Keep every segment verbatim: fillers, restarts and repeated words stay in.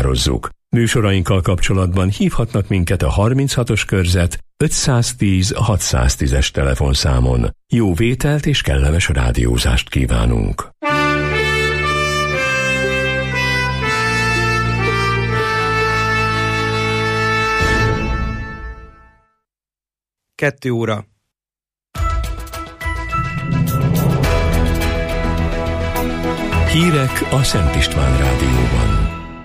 meghatározzuk. Műsorainkkal kapcsolatban hívhatnak minket a harminchatos körzet ötszáztíz hatszáztízes telefonszámon. Jó vételt és kellemes rádiózást kívánunk! Kettő óra. Hírek a Szent István Rádióban.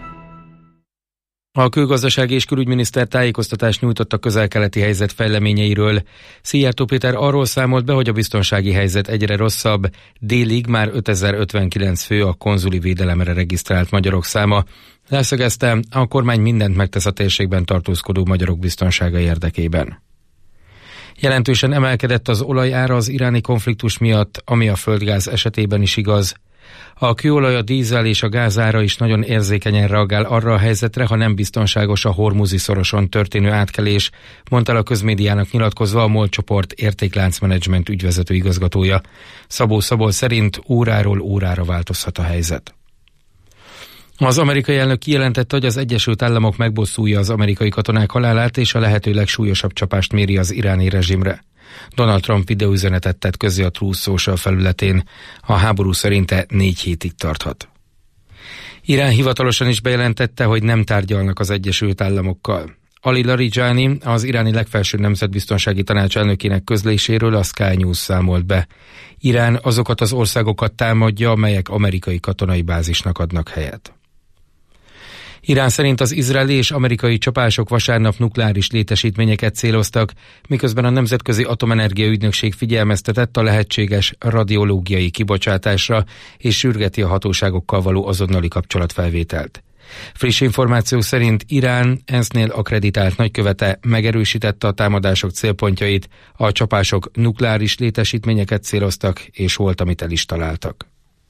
A külgazdasági és külügyminiszter tájékoztatást nyújtott a közel-keleti helyzet fejleményeiről. Szijjártó Péter arról számolt be, hogy a biztonsági helyzet egyre rosszabb. Délig már ötezer-ötvenkilenc fő a konzuli védelemre regisztrált magyarok száma. Leszögezte, a kormány mindent megtesz a térségben tartózkodó magyarok biztonsága érdekében. Jelentősen emelkedett az olajára az iráni konfliktus miatt, ami a földgáz esetében is igaz. A kőolaj, a dízel és a gázára is nagyon érzékenyen reagál arra a helyzetre, ha nem biztonságos a Hormuzi szoroson történő átkelés, mondta el a közmédiának nyilatkozva a MOL csoport értékláncmenedzsment ügyvezető igazgatója. Szabó Szabol szerint óráról órára változhat a helyzet. Az amerikai elnök kijelentette, hogy az Egyesült Államok megbosszulja az amerikai katonák halálát, és a lehető legsúlyosabb csapást méri az iráni rezsimre. Donald Trump videóüzenetet tett közzé a Truth Social felületén. A háború szerinte négy hétig tarthat. Irán hivatalosan is bejelentette, hogy nem tárgyalnak az Egyesült Államokkal. Ali Larijani, az iráni legfelsőbb nemzetbiztonsági tanács elnökének közléséről a Sky News számolt be. Irán azokat az országokat támadja, amelyek amerikai katonai bázisnak adnak helyet. Irán szerint az izraeli és amerikai csapások vasárnap nukleáris létesítményeket céloztak, miközben a Nemzetközi Atomenergia Ügynökség figyelmeztetett a lehetséges radiológiai kibocsátásra, és sürgeti a hatóságokkal való azonnali kapcsolatfelvételt. Friss információk szerint Irán ENSZ-nél akkreditált nagykövete megerősítette a támadások célpontjait, a csapások nukleáris létesítményeket céloztak, és volt, amit el is találtak.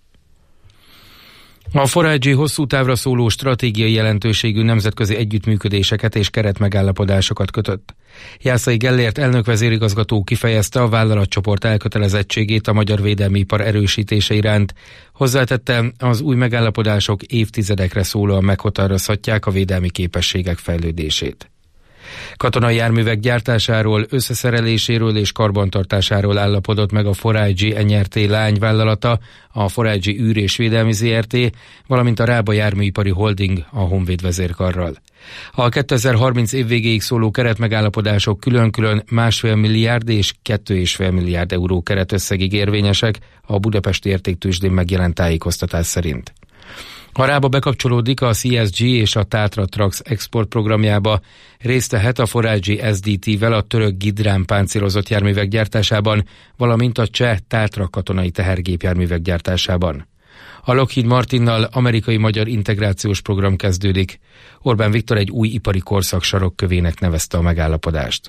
A four I G hosszú távra szóló stratégiai jelentőségű nemzetközi együttműködéseket és keretmegállapodásokat kötött. Jászai Gellért elnök-vezérigazgató kifejezte a vállalatcsoport elkötelezettségét a magyar védelmi ipar erősítése iránt. Hozzátette, az új megállapodások évtizedekre szólóan meghatározhatják a védelmi képességek fejlődését. Katonai járművek gyártásáról, összeszereléséről és karbantartásáról állapodott meg a four I G en er té lányvállalata, a four I G űr- és védelmi zé er té, valamint a Rába Járműipari Holding a Honvéd vezérkarral. A kétezer-harminc év végéig szóló keretmegállapodások külön-külön másfél milliárd és két és fél milliárd euró keretösszegig érvényesek, a budapesti értéktőzsdén megjelent tájékoztatás szerint. Ha Rába bekapcsolódik a C S G és a Tátra Trax export programjába, részt vehet a four I G S D T-vel a török Gidrán páncélozott járművek gyártásában, valamint a cseh Tátra katonai tehergépjárművek gyártásában. A Lockheed Martinnal amerikai-magyar integrációs program kezdődik. Orbán Viktor egy új ipari korszak sarokkövének nevezte a megállapodást.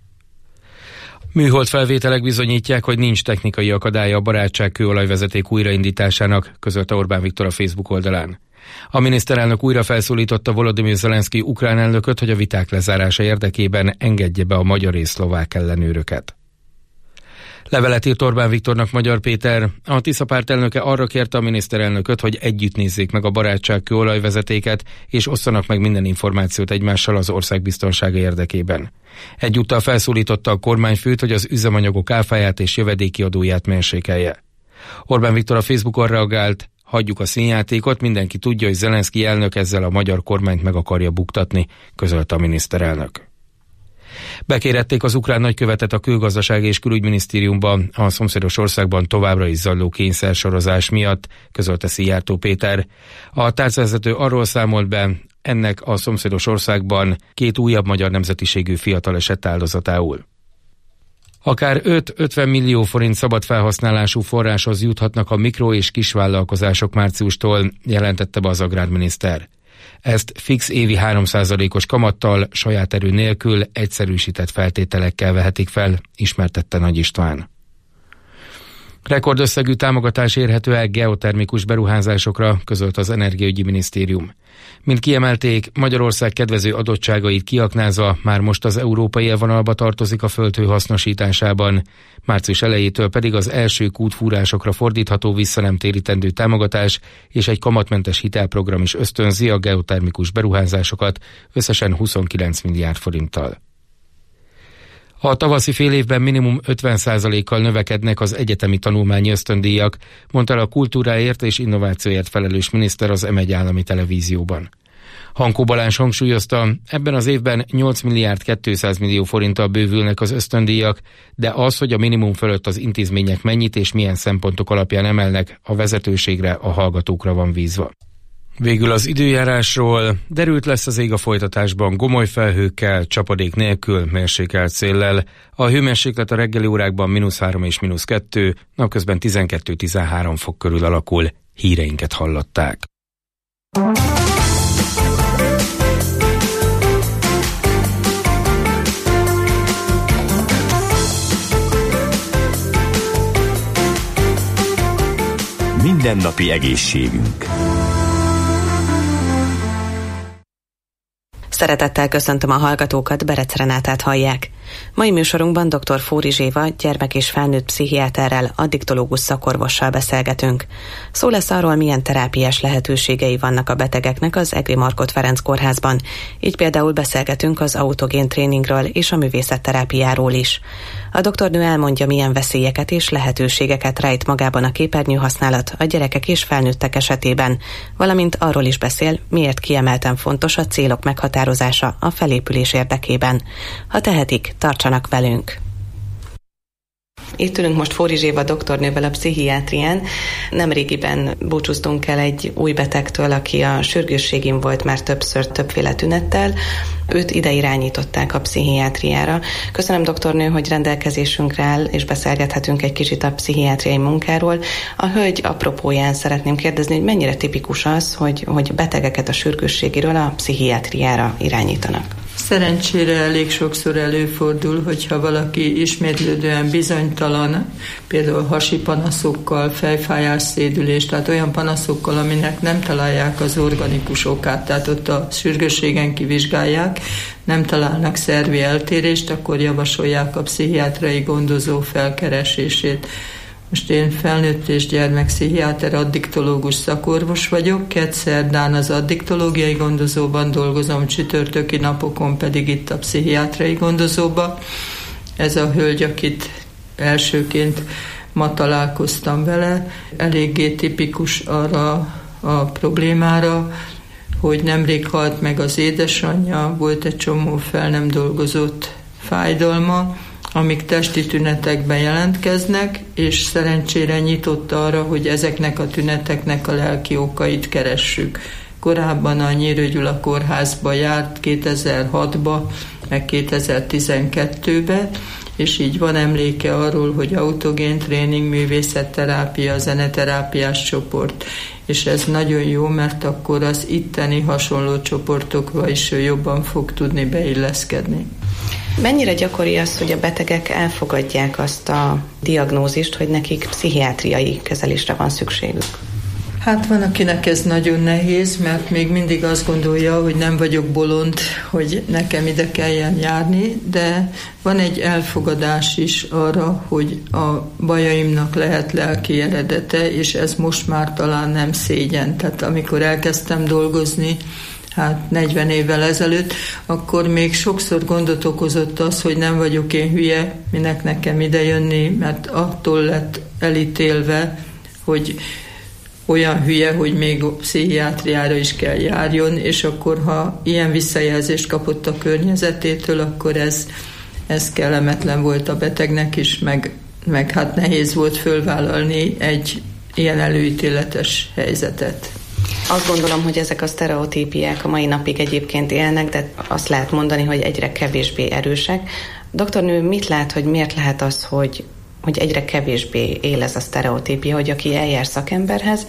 Műhold felvételek bizonyítják, hogy nincs technikai akadálya a Barátság kőolajvezeték újraindításának, közölte Orbán Viktor a Facebook oldalán. A miniszterelnök újra felszólította Volodymyr Zelenszky ukrán elnököt, hogy a viták lezárása érdekében engedje be a magyar és szlovák ellenőröket. Levelet írt Orbán Viktornak Magyar Péter. A Tisza párt elnöke arra kérte a miniszterelnököt, hogy együtt nézzék meg a Barátság kőolajvezetéket, és osszanak meg minden információt egymással az ország biztonsága érdekében. Egyúttal felszólította a kormányfőt, hogy az üzemanyagok áfáját és jövedéki adóját mérsékelje. Orbán Viktor a Facebookon reagált: hagyjuk a színjátékot, mindenki tudja, hogy Zelenszky elnök ezzel a magyar kormányt meg akarja buktatni, közölte a miniszterelnök. Bekérették az ukrán nagykövetet a Külgazdasági és Külügyminisztériumba a szomszédos országban továbbra is zajló kényszersorozás miatt, közölte Szijjártó Péter. A tárcavezető arról számolt be, ennek a szomszédos országban két újabb magyar nemzetiségű fiatal esett áldozatául. Akár öt-ötven millió forint szabad felhasználású forráshoz juthatnak a mikro- és kisvállalkozások márciustól, jelentette be az agrárminiszter. Ezt fix évi három százalékos kamattal, saját erő nélkül, egyszerűsített feltételekkel vehetik fel, ismertette Nagy István. Rekordösszegű támogatás érhető el geotermikus beruházásokra, közölt az Energiaügyi Minisztérium. Mint kiemelték, Magyarország kedvező adottságait kiaknázva már most az európai élvonalba tartozik a földhő hasznosításában. Március elejétől pedig az első kútfúrásokra fordítható visszanemtérítendő támogatás és egy kamatmentes hitelprogram is ösztönzi a geotermikus beruházásokat összesen huszonkilenc milliárd forinttal. A tavaszi fél évben minimum ötven százalékkal növekednek az egyetemi tanulmányi ösztöndíjak, mondta el a kultúráért és innovációért felelős miniszter az em egy állami televízióban. Hankó Balázs hangsúlyozta, ebben az évben nyolc milliárd kétszáz millió forinttal bővülnek az ösztöndíjak, de az, hogy a minimum fölött az intézmények mennyit és milyen szempontok alapján emelnek, a vezetőségre, a hallgatókra van bízva. Végül az időjárásról: derült lesz az ég a folytatásban, gomoly felhőkkel, csapadék nélkül, mérsékelt széllel. A hőmérséklet a reggeli órákban mínusz három és mínusz kettő, napközben tizenkettő-tizenhárom fok körül alakul. Híreinket hallották. Mindennapi egészségünk. Szeretettel köszöntöm a hallgatókat, Berec Renátát hallják. Mai műsorunkban dr. Fóri Zséva, gyermek- és felnőtt pszichiáterrel, addiktológus szakorvossal beszélgetünk. Szó lesz arról, milyen terápiás lehetőségei vannak a betegeknek az Egri Markhot Ferenc kórházban. Így például beszélgetünk az autogén tréningről és a művészetterápiáról is. A doktornő elmondja, milyen veszélyeket és lehetőségeket rejt magában a képernyőhasználat a gyerekek és felnőttek esetében, valamint arról is beszél, miért kiemelten fontos a célok meghatározása a felépülés érdekében. Ha tehetik, tartsanak velünk! Itt ülünk most Fóri Zséva doktornővel a pszichiátrián. Nemrégiben búcsúztunk el egy új betegtől, aki a sürgősségin volt már többször többféle tünettel. Őt ide irányították a pszichiátriára. Köszönöm, doktornő, hogy rendelkezésünkre áll, és beszélgethetünk egy kicsit a pszichiátriai munkáról. A hölgy apropóján szeretném kérdezni, hogy mennyire tipikus az, hogy, hogy betegeket a sürgősségiről a pszichiátriára irányítanak. Szerencsére elég sokszor előfordul, hogyha valaki ismétlődően bizonytalan, például hasi panaszokkal, fejfájás, szédülés, tehát olyan panaszokkal, aminek nem találják az organikus okát, tehát ott a sürgősségen kivizsgálják, nem találnak szervi eltérést, akkor javasolják a pszichiátriai gondozó felkeresését. Most én felnőtt és gyermekpszichiáter, addiktológus szakorvos vagyok, kedszerdán az addiktológiai gondozóban dolgozom, csütörtöki napokon pedig itt a pszichiátriai gondozóban. Ez a hölgy, akit elsőként ma találkoztam vele, eléggé tipikus arra a problémára, hogy nemrég halt meg az édesanyja, volt egy csomó fel nem dolgozott fájdalma, amik testi tünetekben jelentkeznek, és szerencsére nyitott arra, hogy ezeknek a tüneteknek a lelki okait keressük. Korábban a Nyírő Gyula kórházba járt kétezer-hatban, meg kétezer-tizenkettőben, és így van emléke arról, hogy autogén tréning, művészetterápia, zeneterápiás csoport, és ez nagyon jó, mert akkor az itteni hasonló csoportokba is jobban fog tudni beilleszkedni. Mennyire gyakori az, hogy a betegek elfogadják azt a diagnózist, hogy nekik pszichiátriai kezelésre van szükségük? Hát van, akinek ez nagyon nehéz, mert még mindig azt gondolja, hogy nem vagyok bolond, hogy nekem ide kelljen járni, de van egy elfogadás is arra, hogy a bajaimnak lehet lelki eredete, és ez most már talán nem szégyen. Tehát amikor elkezdtem dolgozni, hát negyven évvel ezelőtt, akkor még sokszor gondot okozott az, hogy nem vagyok én hülye, minek nekem ide jönni, mert attól lett elítélve, hogy olyan hülye, hogy még pszichiátriára is kell járjon, és akkor, ha ilyen visszajelzést kapott a környezetétől, akkor ez, ez kellemetlen volt a betegnek is, meg, meg hát nehéz volt fölvállalni egy ilyen előítéletes helyzetet. Azt gondolom, hogy ezek a sztereotípiák a mai napig egyébként élnek, de azt lehet mondani, hogy egyre kevésbé erősek. Doktornő, mit lát, hogy miért lehet az, hogy, hogy egyre kevésbé él ez a sztereotípia, hogy aki eljár szakemberhez,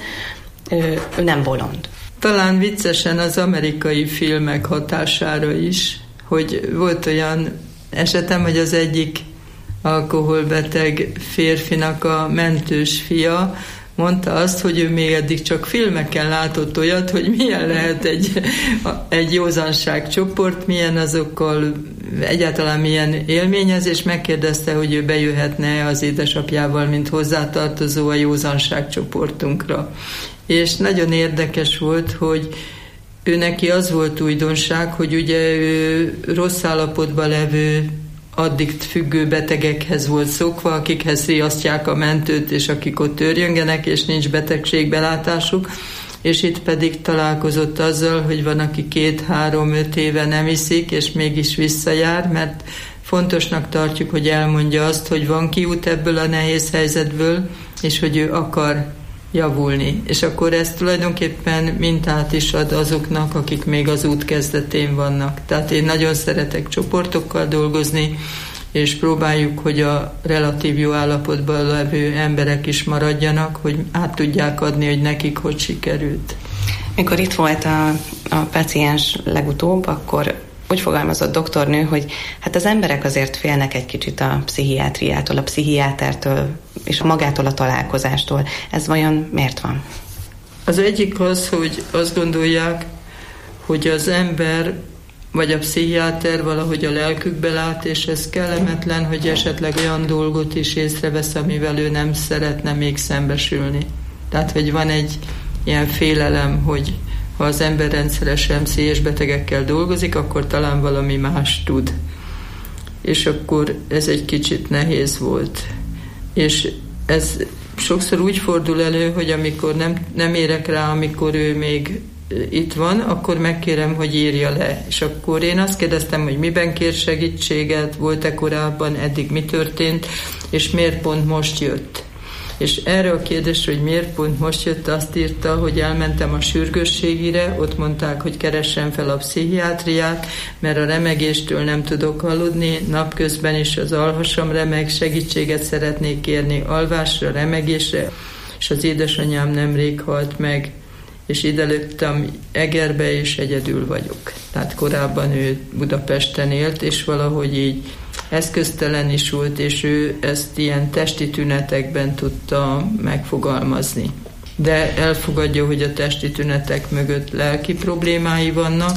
ő, ő nem bolond? Talán viccesen az amerikai filmek hatására is, hogy volt olyan esetem, hogy az egyik alkoholbeteg férfinak a mentős fia, mondta azt, hogy ő még eddig csak filmeken látott olyat, hogy milyen lehet egy, egy józanságcsoport, milyen azokkal egyáltalán milyen élményez, és megkérdezte, hogy ő bejöhetne az édesapjával, mint hozzátartozó a józanságcsoportunkra. És nagyon érdekes volt, hogy ő neki az volt újdonság, hogy ugye ő rossz állapotban levő, addig függő betegekhez volt szokva, akikhez riasztják a mentőt, és akik ott őrjöngenek, és nincs betegségbelátásuk, és itt pedig találkozott azzal, hogy van, aki két-három-öt éve nem iszik, és mégis visszajár, mert fontosnak tartjuk, hogy elmondja azt, hogy van kiút ebből a nehéz helyzetből, és hogy ő akar javulni. És akkor ez tulajdonképpen mintát is ad azoknak, akik még az út kezdetén vannak. Tehát én nagyon szeretek csoportokkal dolgozni, és próbáljuk, hogy a relatív jó állapotban levő emberek is maradjanak, hogy át tudják adni, hogy nekik hogy sikerült. Mikor itt volt a, a paciens legutóbb, akkor úgy fogalmazott doktornő, hogy hát az emberek azért félnek egy kicsit a pszichiátriától, a pszichiátertől és magától a találkozástól. Ez vajon miért van? Az egyik az, hogy azt gondolják, hogy az ember vagy a pszichiáter valahogy a lelkükbe lát, és ez kellemetlen, hogy esetleg olyan dolgot is észrevesz, amivel ő nem szeretne még szembesülni. Tehát, hogy van egy ilyen félelem, hogy ha az ember rendszeresen pszichés betegekkel dolgozik, akkor talán valami más tud. És akkor ez egy kicsit nehéz volt. És ez sokszor úgy fordul elő, hogy amikor nem, nem érek rá, amikor ő még itt van, akkor megkérem, hogy írja le. És akkor én azt kérdeztem, hogy miben kér segítséget, volt-e korábban, eddig mi történt, és miért pont most jött. És erre a kérdésre, hogy miért pont most jött, azt írta, hogy elmentem a sürgősségire, ott mondták, hogy keressem fel a pszichiátriát, mert a remegéstől nem tudok aludni, napközben is az alhasam remeg, segítséget szeretnék kérni alvásra, remegésre, és az édesanyám nemrég halt meg, és ide léptem Egerbe, és egyedül vagyok. Tehát korábban ő Budapesten élt, és valahogy így eszköztelen is volt, és ő ezt ilyen testi tünetekben tudta megfogalmazni. De elfogadja, hogy a testi tünetek mögött lelki problémái vannak,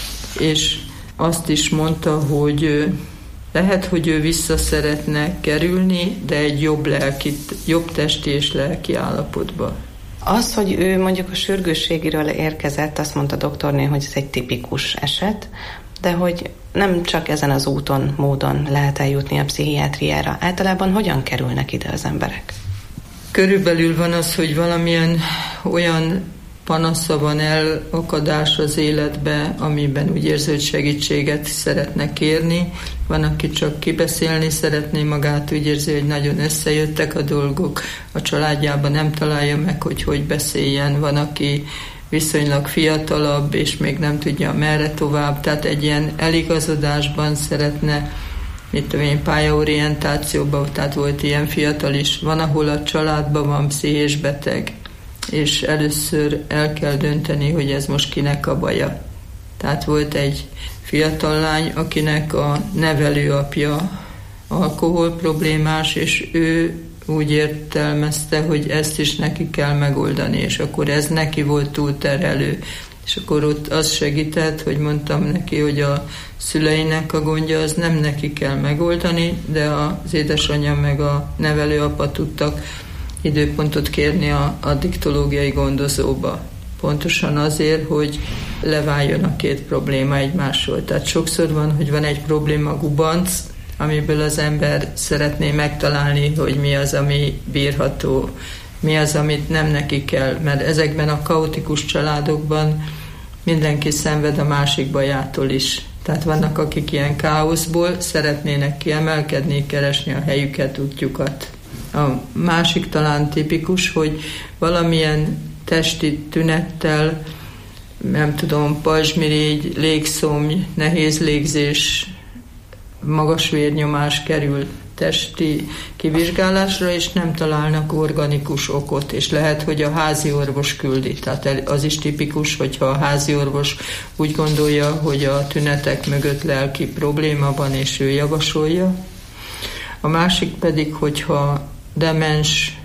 és azt is mondta, hogy lehet, hogy ő vissza szeretne kerülni, de egy jobb, lelki, jobb testi és lelki állapotba. Az, hogy ő mondjuk a sürgősségiről érkezett, azt mondta a doktornő, hogy ez egy tipikus eset, de hogy nem csak ezen az úton, módon lehet eljutni a pszichiátriára. Általában hogyan kerülnek ide az emberek? Körülbelül van az, hogy valamilyen olyan panasza van, elakadás az életbe, amiben úgy érzi, hogy segítséget szeretne kérni. Van, aki csak kibeszélni szeretné magát, úgy érzi, hogy nagyon összejöttek a dolgok, a családjában nem találja meg, hogy hogy beszéljen. Van, aki viszonylag fiatalabb, és még nem tudja merre tovább, tehát egy ilyen eligazodásban szeretne, mit tudom én, pályaorientációban, tehát volt ilyen fiatal is. Van, ahol a családban van pszichés beteg, és először el kell dönteni, hogy ez most kinek a baja. Tehát volt egy fiatal lány, akinek a nevelőapja alkohol problémás, és ő úgy értelmezte, hogy ezt is neki kell megoldani, és akkor ez neki volt túlterhelő. És akkor ott az segített, hogy mondtam neki, hogy a szüleinek a gondja az nem neki kell megoldani, de az édesanyja meg a nevelőapa tudtak időpontot kérni a addiktológiai gondozóba. Pontosan azért, hogy leváljon a két probléma egymásról. Tehát sokszor van, hogy van egy probléma gubanc, amiből az ember szeretné megtalálni, hogy mi az, ami bírható, mi az, amit nem neki kell, mert ezekben a kaotikus családokban mindenki szenved a másik bajától is. Tehát vannak, akik ilyen káoszból szeretnének kiemelkedni, keresni a helyüket, útjukat. A másik talán tipikus, hogy valamilyen testi tünettel, nem tudom, pajzsmirigy, légszomj, nehéz légzés, magas vérnyomás kerül testi kivizsgálásra, és nem találnak organikus okot, és lehet, hogy a házi orvos küldi. Tehát az is tipikus, hogyha a házi orvos úgy gondolja, hogy a tünetek mögött lelki probléma van, és ő javasolja. A másik pedig, hogyha demens,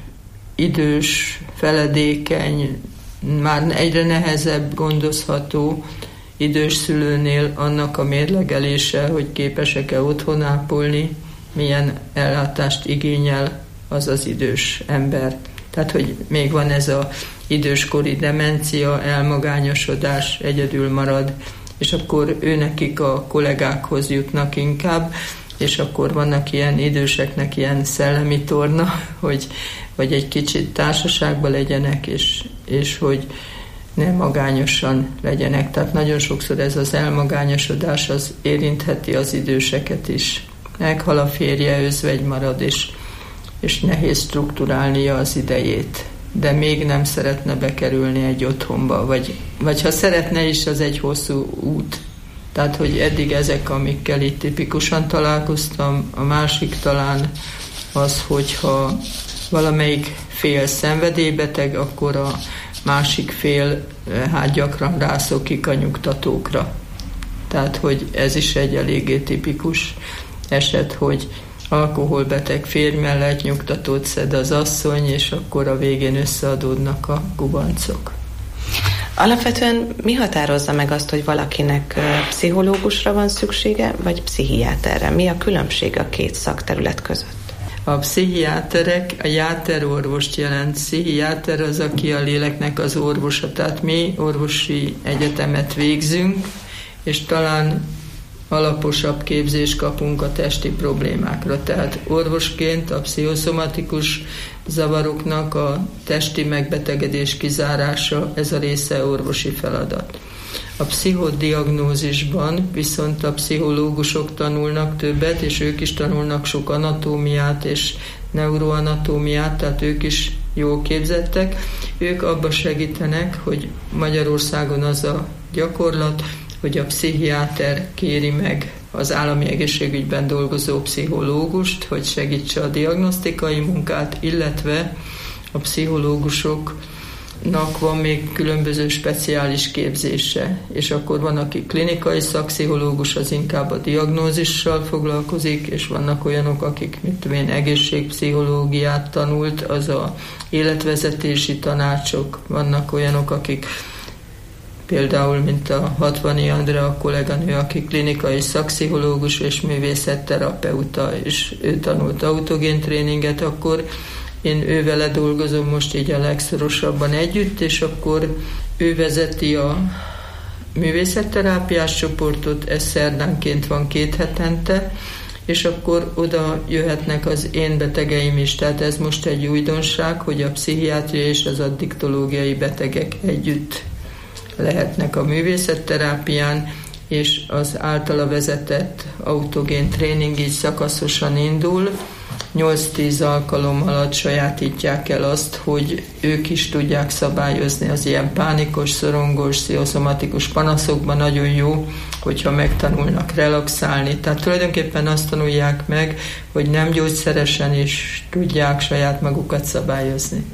idős, feledékeny, már egyre nehezebb gondozható idős szülőnél annak a mérlegelése, hogy képesek-e otthon ápolni, milyen ellátást igényel az az idős ember. Tehát, hogy még van ez az időskori demencia, elmagányosodás, egyedül marad, és akkor őnekik a kollégákhoz jutnak inkább, és akkor vannak ilyen időseknek ilyen szellemi torna, hogy, hogy egy kicsit társaságban legyenek, és, és hogy ne magányosan legyenek. Tehát nagyon sokszor ez az elmagányosodás az érintheti az időseket is. Meghal a férje, özvegy marad, és, és nehéz strukturálnia az idejét. De még nem szeretne bekerülni egy otthonba, vagy, vagy ha szeretne is, az egy hosszú út. Tehát, hogy eddig ezek, amikkel itt tipikusan találkoztam, a másik talán az, hogyha valamelyik fél szenvedélybeteg, akkor a másik fél hát gyakran rászokik a nyugtatókra. Tehát, hogy ez is egy eléggé tipikus eset, hogy alkoholbeteg férj mellett nyugtatót szed az asszony, és akkor a végén összeadódnak a gubancok. Alapvetően mi határozza meg azt, hogy valakinek pszichológusra van szüksége, vagy pszichiáterre? Mi a különbség a két szakterület között? A pszichiáterek, a játerorvost jelent. Pszichiáter az, aki a léleknek az orvosa. Tehát mi orvosi egyetemet végzünk, és talán alaposabb képzést kapunk a testi problémákra. Tehát orvosként a pszichoszomatikus zavaroknak a testi megbetegedés kizárása, ez a része orvosi feladat. A pszichodiagnózisban viszont a pszichológusok tanulnak többet, és ők is tanulnak sok anatómiát és neuroanatómiát, tehát ők is jól képzettek. Ők abba segítenek, hogy Magyarországon az a gyakorlat, hogy a pszichiáter kéri meg az állami egészségügyben dolgozó pszichológust, hogy segítse a diagnosztikai munkát, illetve a pszichológusoknak van még különböző speciális képzése, és akkor van, aki klinikai szakpszichológus, az inkább a diagnózissal foglalkozik, és vannak olyanok, akik, mit tudom én, egészségpszichológiát tanult, az a életvezetési tanácsok, vannak olyanok, akik például, mint a Hatvani Andrea, a kolléganő, aki klinikai szakpszichológus és művészetterapeuta, és ő tanult autogén tréninget, akkor én ővele dolgozom most így a legszorosabban együtt, és akkor ő vezeti a művészetterápiás csoportot, ez szerdánként van két hetente, és akkor oda jöhetnek az én betegeim is. Tehát ez most egy újdonság, hogy a pszichiátria és az addiktológiai betegek együtt lehetnek a művészetterápián, és az általa vezetett autogén tréning így szakaszosan indul. nyolc-tíz alkalom alatt sajátítják el azt, hogy ők is tudják szabályozni az ilyen pánikos, szorongós, pszichoszomatikus panaszokban. Nagyon jó, hogyha megtanulnak relaxálni. Tehát tulajdonképpen azt tanulják meg, hogy nem gyógyszeresen is tudják saját magukat szabályozni.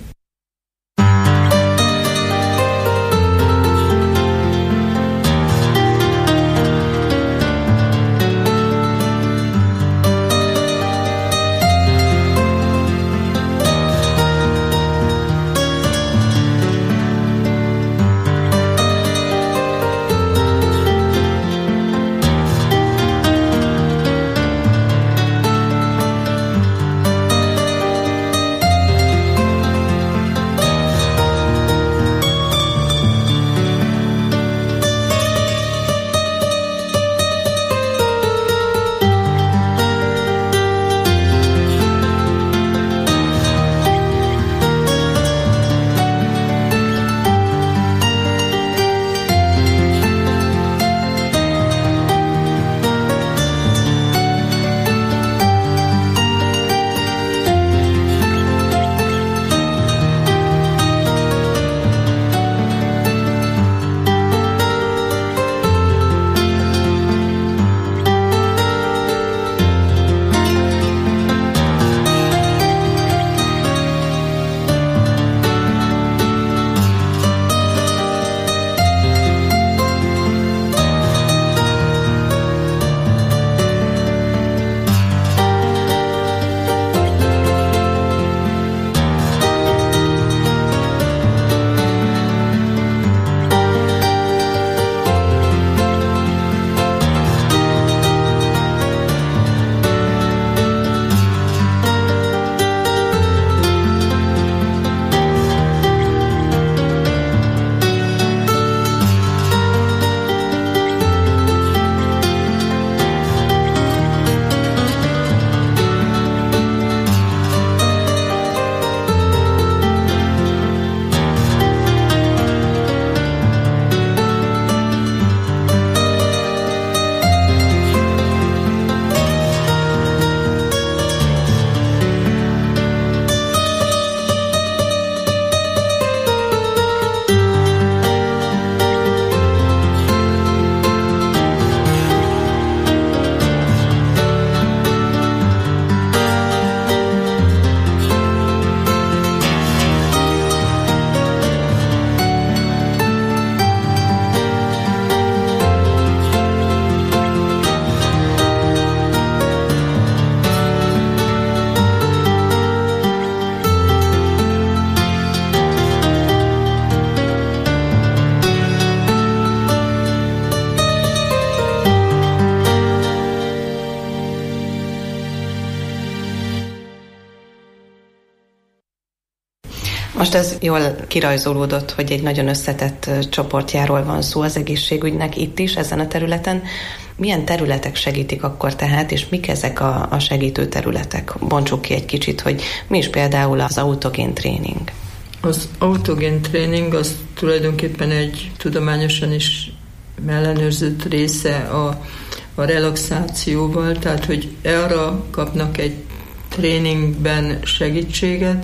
Most ez jól kirajzolódott, hogy egy nagyon összetett csoportjáról van szó az egészségügynek itt is, ezen a területen. Milyen területek segítik akkor tehát, és mik ezek a, a segítő területek? Bontsuk ki egy kicsit, hogy mi is például az autogén tréning. Az autogén tréning az tulajdonképpen egy tudományosan is ellenőrzött része a, a relaxációval, tehát hogy arra kapnak egy tréningben segítséget,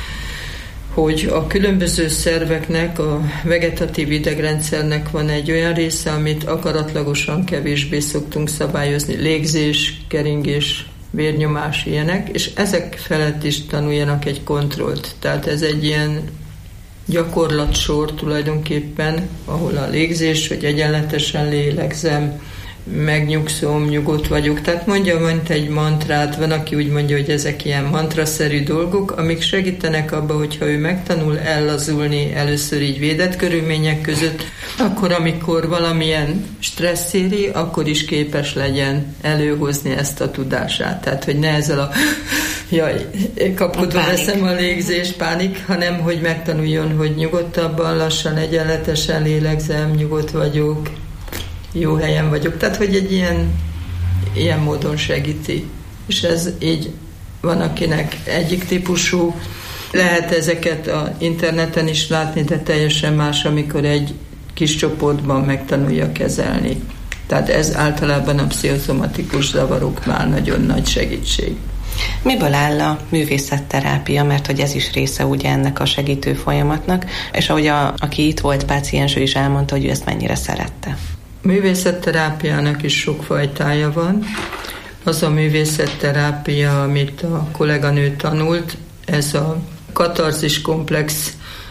hogy a különböző szerveknek, a vegetatív idegrendszernek van egy olyan része, amit akaratlagosan kevésbé szoktunk szabályozni, légzés, keringés, vérnyomás, ilyenek, és ezek felett is tanuljanak egy kontrollt. Tehát ez egy ilyen gyakorlatsor tulajdonképpen, ahol a légzés, hogy egyenletesen lélegzem, megnyugszom, nyugodt vagyok. Tehát mondja, mint egy mantrát, van, aki úgy mondja, hogy ezek ilyen mantraszerű dolgok, amik segítenek abba, hogyha ő megtanul ellazulni először így védett körülmények között, akkor amikor valamilyen stressz éri, akkor is képes legyen előhozni ezt a tudását. Tehát, hogy ne ezzel a jaj, kapkodva veszem a légzés, pánik, hanem hogy megtanuljon, hogy nyugodtabban, lassan, egyenletesen lélegzem, nyugodt vagyok, jó helyen vagyok. Tehát, hogy egy ilyen, ilyen módon segíti. És ez így van, akinek egyik típusú. Lehet ezeket az interneten is látni, de teljesen más, amikor egy kis csoportban megtanulja kezelni. Tehát ez általában a pszichoszomatikus zavaroknál nagyon nagy segítség. Miből áll a művészetterápia, mert hogy ez is része ugye ennek a segítő folyamatnak, és ahogy a, aki itt volt páciens, ő is elmondta, hogy ő ezt mennyire szerette. Művészetterápiának is sok fajtája van. Az a művészetterápia, amit a kolléganő tanult, ez a katarzis komplex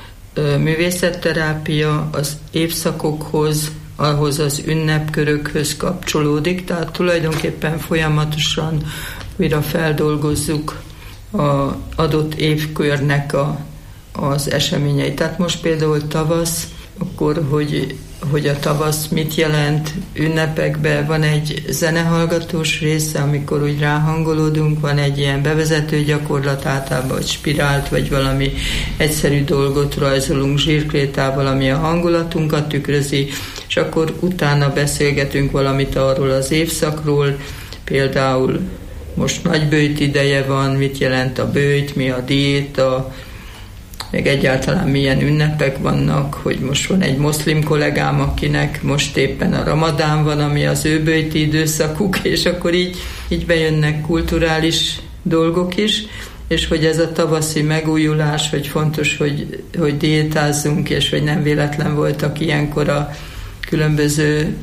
művészetterápia az évszakokhoz, ahhoz az ünnepkörökhöz kapcsolódik, tehát tulajdonképpen folyamatosan újra feldolgozzuk az adott évkörnek a, az eseményeit. Tehát most például tavasz, akkor, hogy, hogy a tavasz mit jelent ünnepekben, van egy zenehallgatós része, amikor úgy ráhangolódunk, van egy ilyen bevezető gyakorlat, általában egy spirált, vagy valami egyszerű dolgot rajzolunk zsírkrétával, ami a hangulatunkat tükrözi, és akkor utána beszélgetünk valamit arról az évszakról, például most nagy böjt ideje van, mit jelent a böjt, mi a diéta, meg egyáltalán milyen ünnepek vannak, hogy most van egy moszlim kollégám, akinek most éppen a ramadán van, ami az ő böjti időszakuk, és akkor így, így bejönnek kulturális dolgok is, és hogy ez a tavaszi megújulás, hogy fontos, hogy, hogy diétázzunk, és hogy nem véletlen voltak ilyenkor a különböző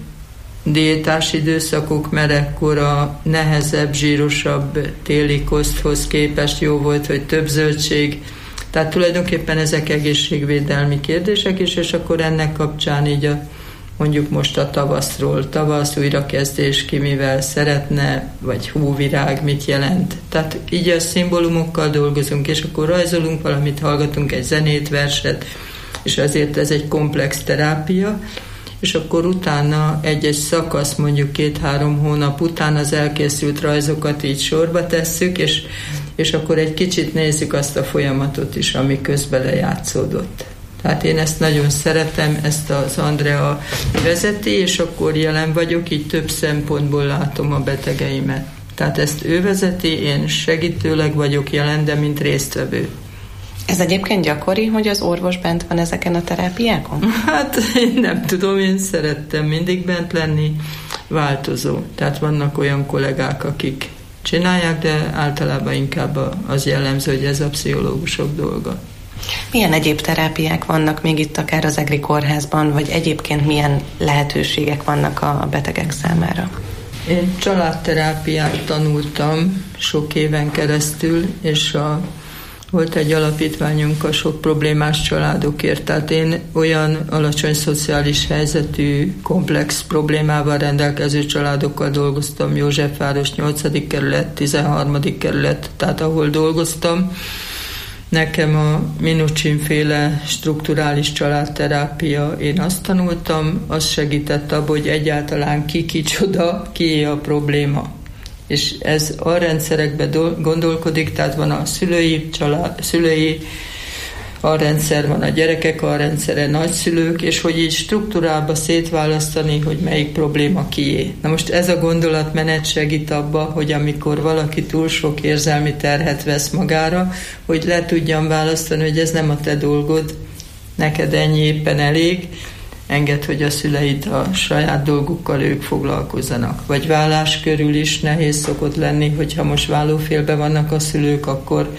diétás időszakok, mert ekkor a nehezebb, zsírosabb téli koszthoz képest jó volt, hogy több zöldség. Tehát tulajdonképpen ezek egészségvédelmi kérdések is, és akkor ennek kapcsán így a, mondjuk most a tavaszról, tavasz, újrakezdés, ki mivel szeretne, vagy hóvirág mit jelent. Tehát így a szimbólumokkal dolgozunk, és akkor rajzolunk valamit, hallgatunk egy zenét, verset, és azért ez egy komplex terápia, és akkor utána egy-egy szakasz, mondjuk két-három hónap után az elkészült rajzokat így sorba tesszük, és, és akkor egy kicsit nézzük azt a folyamatot is, ami közben lejátszódott. Tehát én ezt nagyon szeretem, ezt az Andrea vezeti, és akkor jelen vagyok, így több szempontból látom a betegeimet. Tehát ezt ő vezeti, én segítőleg vagyok jelen, de mint résztvevő. Ez egyébként gyakori, hogy az orvos bent van ezeken a terápiákon? Hát én nem tudom, én szerettem mindig bent lenni, változó. Tehát vannak olyan kollégák, akik csinálják, de általában inkább az jellemző, hogy ez a pszichológusok dolga. Milyen egyéb terápiák vannak még itt akár az EGRI kórházban, vagy egyébként milyen lehetőségek vannak a betegek számára? Én családterápiát tanultam sok éven keresztül, és a volt egy alapítványunk a sok problémás családokért, tehát én olyan alacsony szociális helyzetű, komplex problémával rendelkező családokkal dolgoztam, Józsefváros nyolcadik kerület, tizenharmadik kerület, tehát ahol dolgoztam. Nekem a Minuchin-féle strukturális családterápia, én azt tanultam, az segített abban, hogy egyáltalán ki kicsoda, ki a probléma. És ez a rendszerekben gondolkodik, tehát van a szülői, család, szülői alrendszer van, a gyerekek alrendszere, nagyszülők, és hogy így struktúrába szétválasztani, hogy melyik probléma kié. Na most ez a gondolatmenet segít abba, hogy amikor valaki túl sok érzelmi terhet vesz magára, hogy le tudjam választani, hogy ez nem a te dolgod, neked ennyi éppen elég, engedd, hogy a szüleid a saját dolgukkal ők foglalkozzanak. Vagy vállás körül is nehéz szokott lenni, hogyha most vállófélbe vannak a szülők, akkor,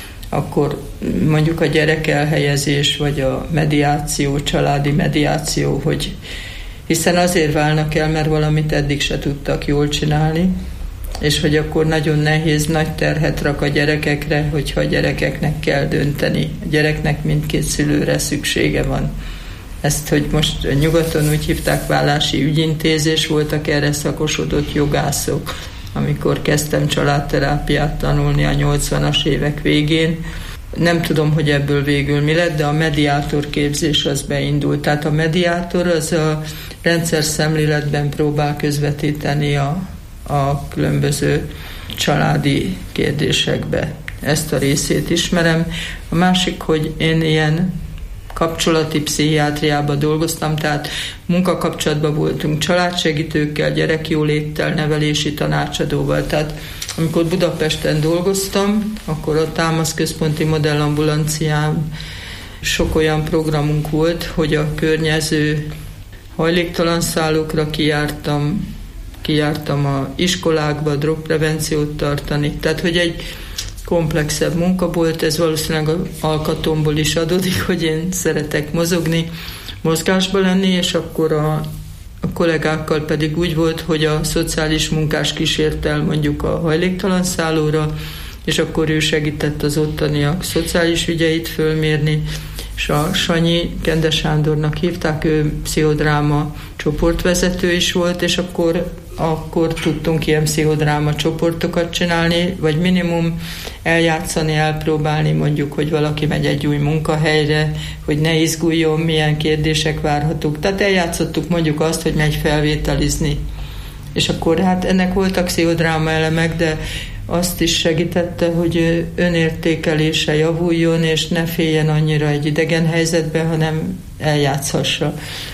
akkor mondjuk a gyerek elhelyezés, vagy a mediáció, családi mediáció, hogy hiszen azért válnak el, mert valamit eddig se tudtak jól csinálni, és hogy akkor nagyon nehéz, nagy terhet rak a gyerekekre, hogyha a gyerekeknek kell dönteni. A gyereknek mindkét szülőre szüksége van. Ezt, hogy most nyugaton úgy hívták, vállási ügyintézés, voltak erre szakosodott jogászok. Amikor kezdtem családterápiát tanulni a nyolcvanas évek végén, nem tudom, hogy ebből végül mi lett, de a mediátor képzés az beindult. Tehát a mediátor az a rendszer szemléletben próbál közvetíteni a, a különböző családi kérdésekbe. Ezt a részét ismerem. A másik, hogy én ilyen kapcsolati pszichiátriában dolgoztam, tehát munkakapcsolatban voltunk családsegítőkkel, gyerekjóléttel, nevelési tanácsadóval. Tehát amikor Budapesten dolgoztam, akkor a támaszközponti modellambulancián sok olyan programunk volt, hogy a környező hajléktalan szállókra kijártam, kijártam a iskolákba drogprevenciót tartani. Tehát, hogy egy komplexebb munka volt, ez valószínűleg az alkatomból is adódik, hogy én szeretek mozogni, mozgásba lenni, és akkor a, a kollégákkal pedig úgy volt, hogy a szociális munkás kísért el mondjuk a hajléktalan szállóra, és akkor ő segített az ottaniak szociális ügyeit fölmérni, és a Sanyi, Kende Sándornak hívták, ő pszichodráma csoportvezető is volt, és akkor akkor tudtunk ilyen pszichodráma csoportokat csinálni, vagy minimum eljátszani, elpróbálni, mondjuk, hogy valaki megy egy új munkahelyre, hogy ne izguljon, milyen kérdések várhatók. Tehát eljátszottuk mondjuk azt, hogy megy felvételizni. És akkor hát ennek voltak pszichodráma elemek, de azt is segítette, hogy önértékelése javuljon, és ne féljen annyira egy idegen helyzetbe, hanem eljátszhassa.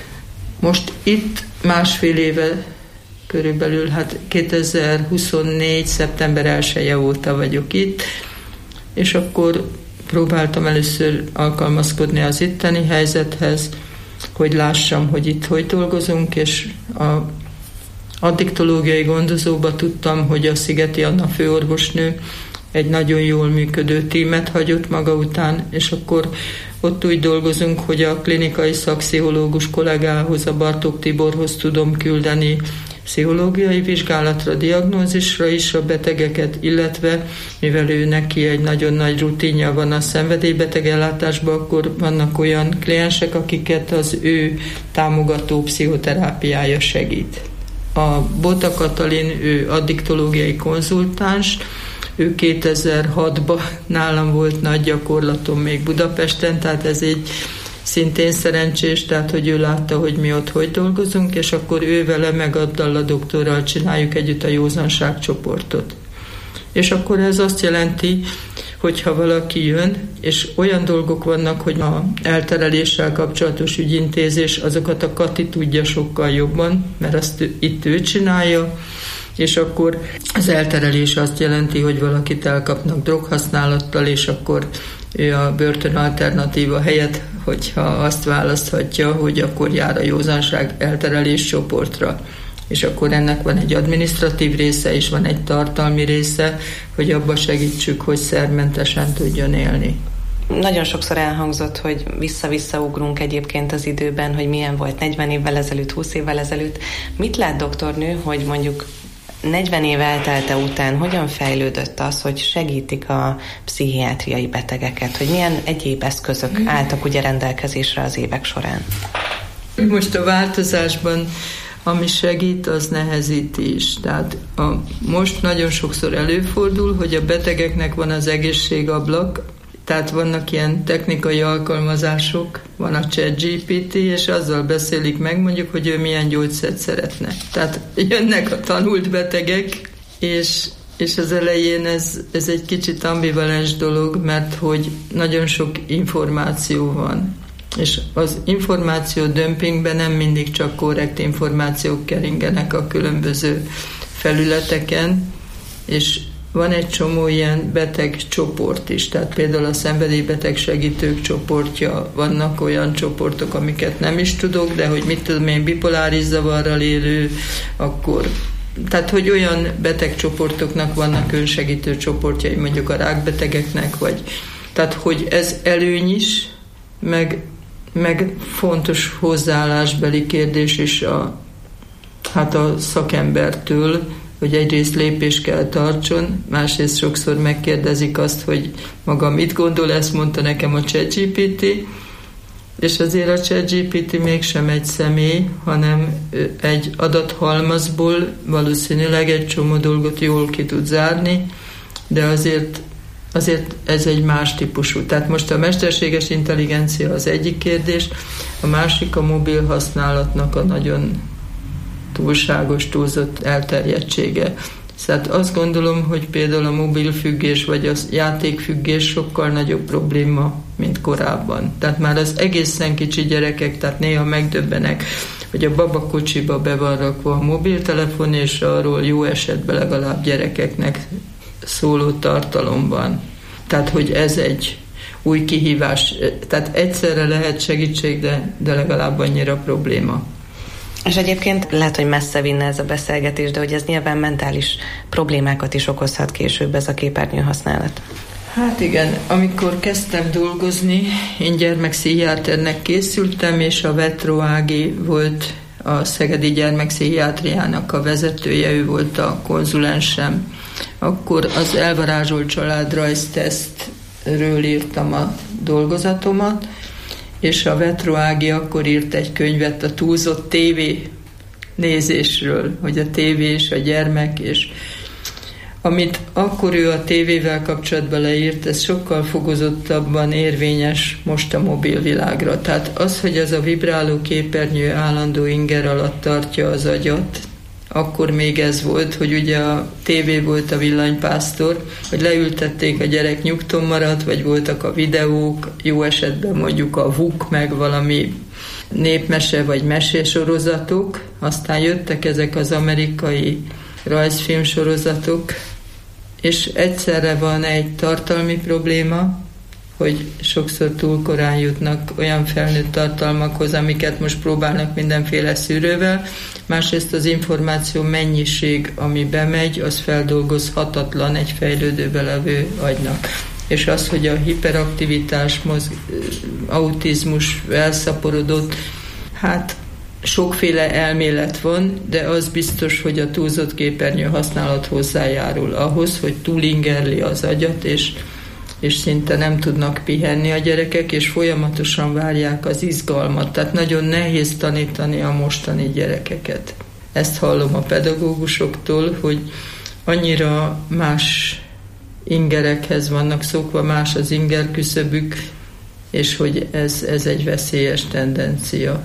Most itt másfél éve körülbelül, hát kétezer-huszonnégy. szeptember elseje óta vagyok itt, és akkor próbáltam először alkalmazkodni az itteni helyzethez, hogy lássam, hogy itt hogy dolgozunk, és a addiktológiai gondozóba tudtam, hogy a Szigeti Anna főorvosnő egy nagyon jól működő tímet hagyott maga után, és akkor ott úgy dolgozunk, hogy a klinikai szakpszichológus kollégához, a Bartók Tiborhoz tudom küldeni pszichológiai vizsgálatra, diagnózisra is a betegeket, illetve mivel ő neki egy nagyon nagy rutinja van a szenvedélybeteg ellátásban, akkor vannak olyan kliensek, akiket az ő támogató pszichoterápiája segít. A Bóta Katalin, ő addiktológiai konzultáns, ő kétezer-hatban nálam volt nagy gyakorlatom még Budapesten, tehát ez egy szintén szerencsés, tehát hogy ő látta, hogy mi ott hogy dolgozunk, és akkor ő vele meg Addal a doktorral csináljuk együtt a józanság csoportot. És akkor ez azt jelenti, hogyha valaki jön, és olyan dolgok vannak, hogy a eltereléssel kapcsolatos ügyintézés, azokat a Kati tudja sokkal jobban, mert azt itt ő csinálja, és akkor az elterelés azt jelenti, hogy valakit elkapnak droghasználattal, és akkor ő a börtön alternatíva helyett, hogyha azt választhatja, hogy akkor jár a józanság elterelés csoportra. És akkor ennek van egy adminisztratív része, és van egy tartalmi része, hogy abba segítsük, hogy szermentesen tudjon élni. Nagyon sokszor elhangzott, hogy vissza-vissza ugrunk egyébként az időben, hogy milyen volt negyven évvel ezelőtt, húsz évvel ezelőtt. Mit lát doktornő, hogy mondjuk negyven év eltelte után hogyan fejlődött az, hogy segítik a pszichiátriai betegeket, hogy milyen egyéb eszközök álltak ugye rendelkezésre az évek során? Most a változásban, ami segít, az nehezíti is. Tehát a, most nagyon sokszor előfordul, hogy a betegeknek van az egészségablak, tehát vannak ilyen technikai alkalmazások, van a ChatGPT, és azzal beszélik meg mondjuk, hogy ő milyen gyógyszert szeretne. Tehát jönnek a tanult betegek, és És az elején ez, ez egy kicsit ambivalens dolog, mert hogy nagyon sok információ van. És az információ dömpingben nem mindig csak korrekt információk keringenek a különböző felületeken, és van egy csomó ilyen beteg csoport is, tehát például a szenvedélybeteg segítők csoportja, vannak olyan csoportok, amiket nem is tudok, de hogy mit tudom én, bipoláris zavarral élő, akkor tehát, hogy olyan betegcsoportoknak vannak önsegítő csoportjai, mondjuk a rákbetegeknek, vagy tehát, hogy ez előny is, meg, meg fontos hozzáállásbeli kérdés is a, hát a szakembertől, hogy egyrészt lépést kell tartson, másrészt sokszor megkérdezik azt, hogy maga mit gondol, ezt mondta nekem a ChatGPT, és azért a ChatGPT mégsem egy személy, hanem egy adathalmazból valószínűleg egy csomó dolgot jól ki tud zárni, de azért, azért ez egy más típusú. Tehát most a mesterséges intelligencia az egyik kérdés, a másik a mobil használatnak a nagyon túlságos, túlzott elterjedtsége. Tehát azt gondolom, hogy például a mobilfüggés vagy a játékfüggés sokkal nagyobb probléma, mint korábban. Tehát már az egészen kicsi gyerekek, tehát néha megdöbbenek, hogy a babakocsiba be van rakva a mobiltelefon, és arról jó esetben legalább gyerekeknek szóló tartalom van. Tehát, hogy ez egy új kihívás. Tehát egyszerre lehet segítség, de, de legalább annyira probléma. És egyébként lehet, hogy messze vinne ez a beszélgetés, de hogy ez nyilván mentális problémákat is okozhat később ez a képernyő használat. Hát igen, amikor kezdtem dolgozni, én gyermekpszichiáternek készültem, és a Vetro Ági volt a Szegedi Gyermekpszichiátriának a vezetője, ő volt a konzulensem. Akkor az elvarázsolt családrajztesztről írtam a dolgozatomat, és a Vetro Ági akkor írt egy könyvet a túlzott tévé nézésről, hogy a tévé és a gyermek, és amit akkor ő a tévével kapcsolatban leírt, ez sokkal fokozottabban érvényes most a mobil világra. Tehát az, hogy ez a vibráló képernyő állandó inger alatt tartja az agyat, akkor még ez volt, hogy ugye a tévé volt a villanypásztor, hogy leültették, a gyerek nyugton maradt, vagy voltak a videók, jó esetben mondjuk a vuk, meg valami népmese vagy mesésorozatok, aztán jöttek ezek az amerikai rajzfilmsorozatok, és egyszerre van egy tartalmi probléma, hogy sokszor túl korán jutnak olyan felnőtt tartalmakhoz, amiket most próbálnak mindenféle szűrővel. Másrészt az információ mennyiség, ami bemegy, az feldolgozhatatlan egy fejlődőbe levő agynak. És az, hogy a hiperaktivitás, mozg, autizmus elszaporodott, hát sokféle elmélet van, de az biztos, hogy a túlzott képernyő használat hozzájárul ahhoz, hogy túlingerli az agyat, és és szinte nem tudnak pihenni a gyerekek, és folyamatosan várják az izgalmat. Tehát nagyon nehéz tanítani a mostani gyerekeket. Ezt hallom a pedagógusoktól, hogy annyira más ingerekhez vannak szokva, más az inger küszöbük, és hogy ez, ez egy veszélyes tendencia.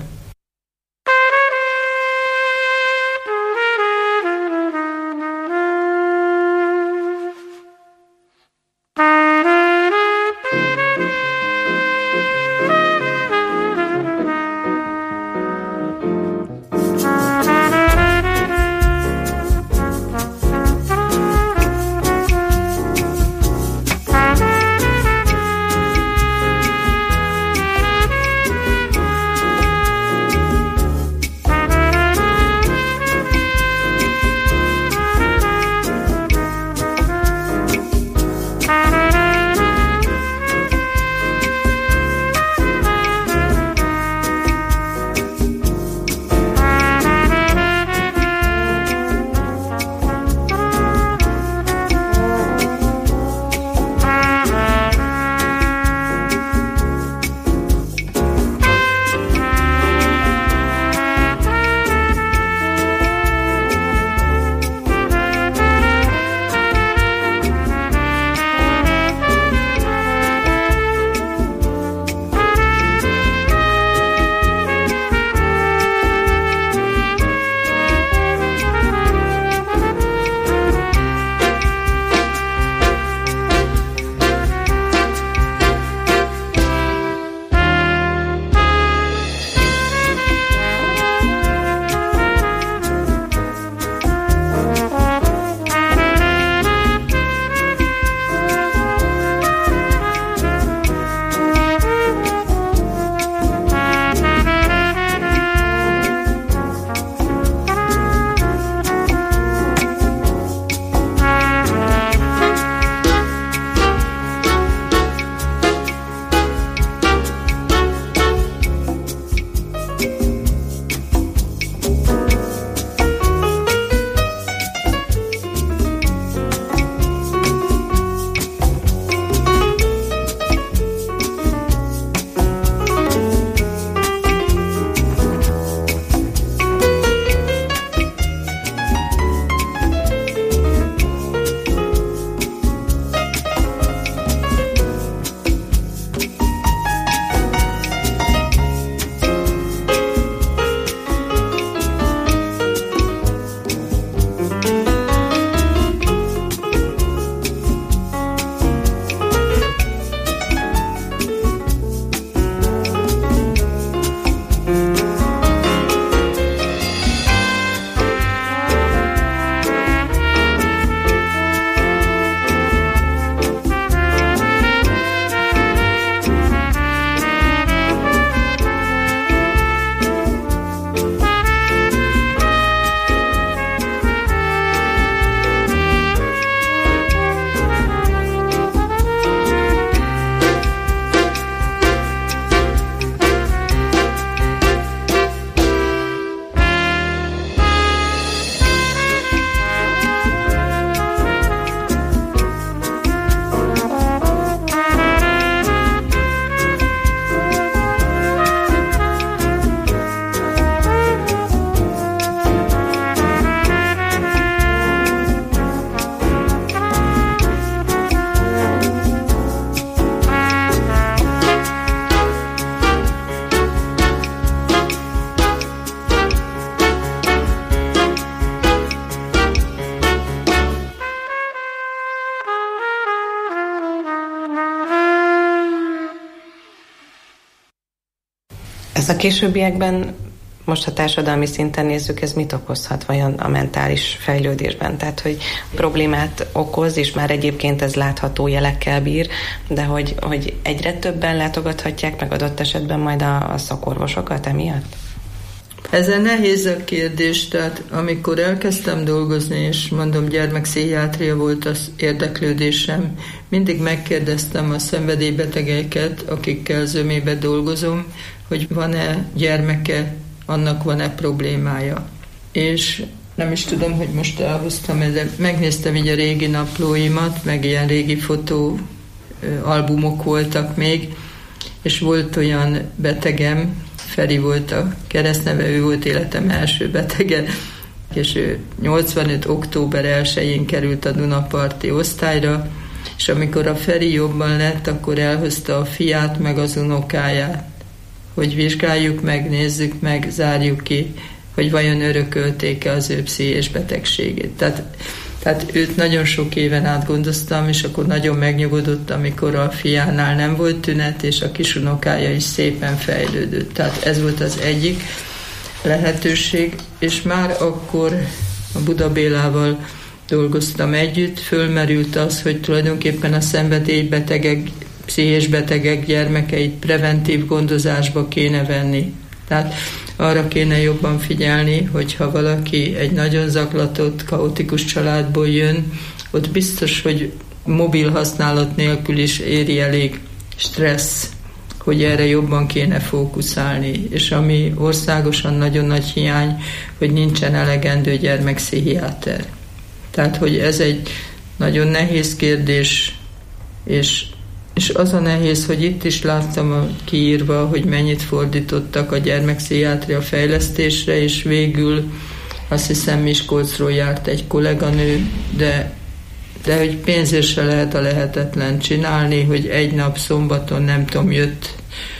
Ez a későbbiekben, most ha társadalmi szinten nézzük, ez mit okozhat vajon a mentális fejlődésben? Tehát, hogy problémát okoz, és már egyébként ez látható jelekkel bír, de hogy, hogy egyre többen látogathatják meg adott esetben majd a, a szakorvosokat emiatt? Ez egy nehéz a kérdés, tehát amikor elkezdtem dolgozni, és mondom, gyermekpszichiátria volt az érdeklődésem, mindig megkérdeztem a szenvedélybetegeket, akikkel zömébe dolgozom, hogy van-e gyermeke, annak van-e problémája. És nem is tudom, hogy most elhoztam, de megnéztem így a régi naplóimat, meg ilyen régi fotó albumok voltak még, és volt olyan betegem, Feri volt a keresztneve, ő volt életem első betege, és ő nyolcvanöt október elsején került a Dunaparti osztályra, és amikor a Feri jobban lett, akkor elhozta a fiát meg az unokáját, hogy vizsgáljuk meg, nézzük meg, zárjuk ki, hogy vajon örökölték-e az ő pszichés betegségét. Tehát, tehát őt nagyon sok éven át gondoztam, és akkor nagyon megnyugodott, amikor a fiánál nem volt tünet, és a kisunokája is szépen fejlődött. Tehát ez volt az egyik lehetőség, és már akkor a Buda Bélával dolgoztam együtt, fölmerült az, hogy tulajdonképpen a szenvedélybetegek, pszichés betegek gyermekeit preventív gondozásba kéne venni. Tehát arra kéne jobban figyelni, hogyha valaki egy nagyon zaklatott, kaotikus családból jön, ott biztos, hogy mobil használat nélkül is éri elég stressz, hogy erre jobban kéne fókuszálni. És ami országosan nagyon nagy hiány, hogy nincsen elegendő gyermekpszichiáter. Tehát, hogy ez egy nagyon nehéz kérdés, és És az a nehéz, hogy itt is láttam a kiírva, hogy mennyit fordítottak a gyermekpszichiátria fejlesztésre, és végül azt hiszem Miskolcról járt egy kolléganő, de, de hogy pénzért se lehet a lehetetlen csinálni, hogy egy nap szombaton nem tudom, jött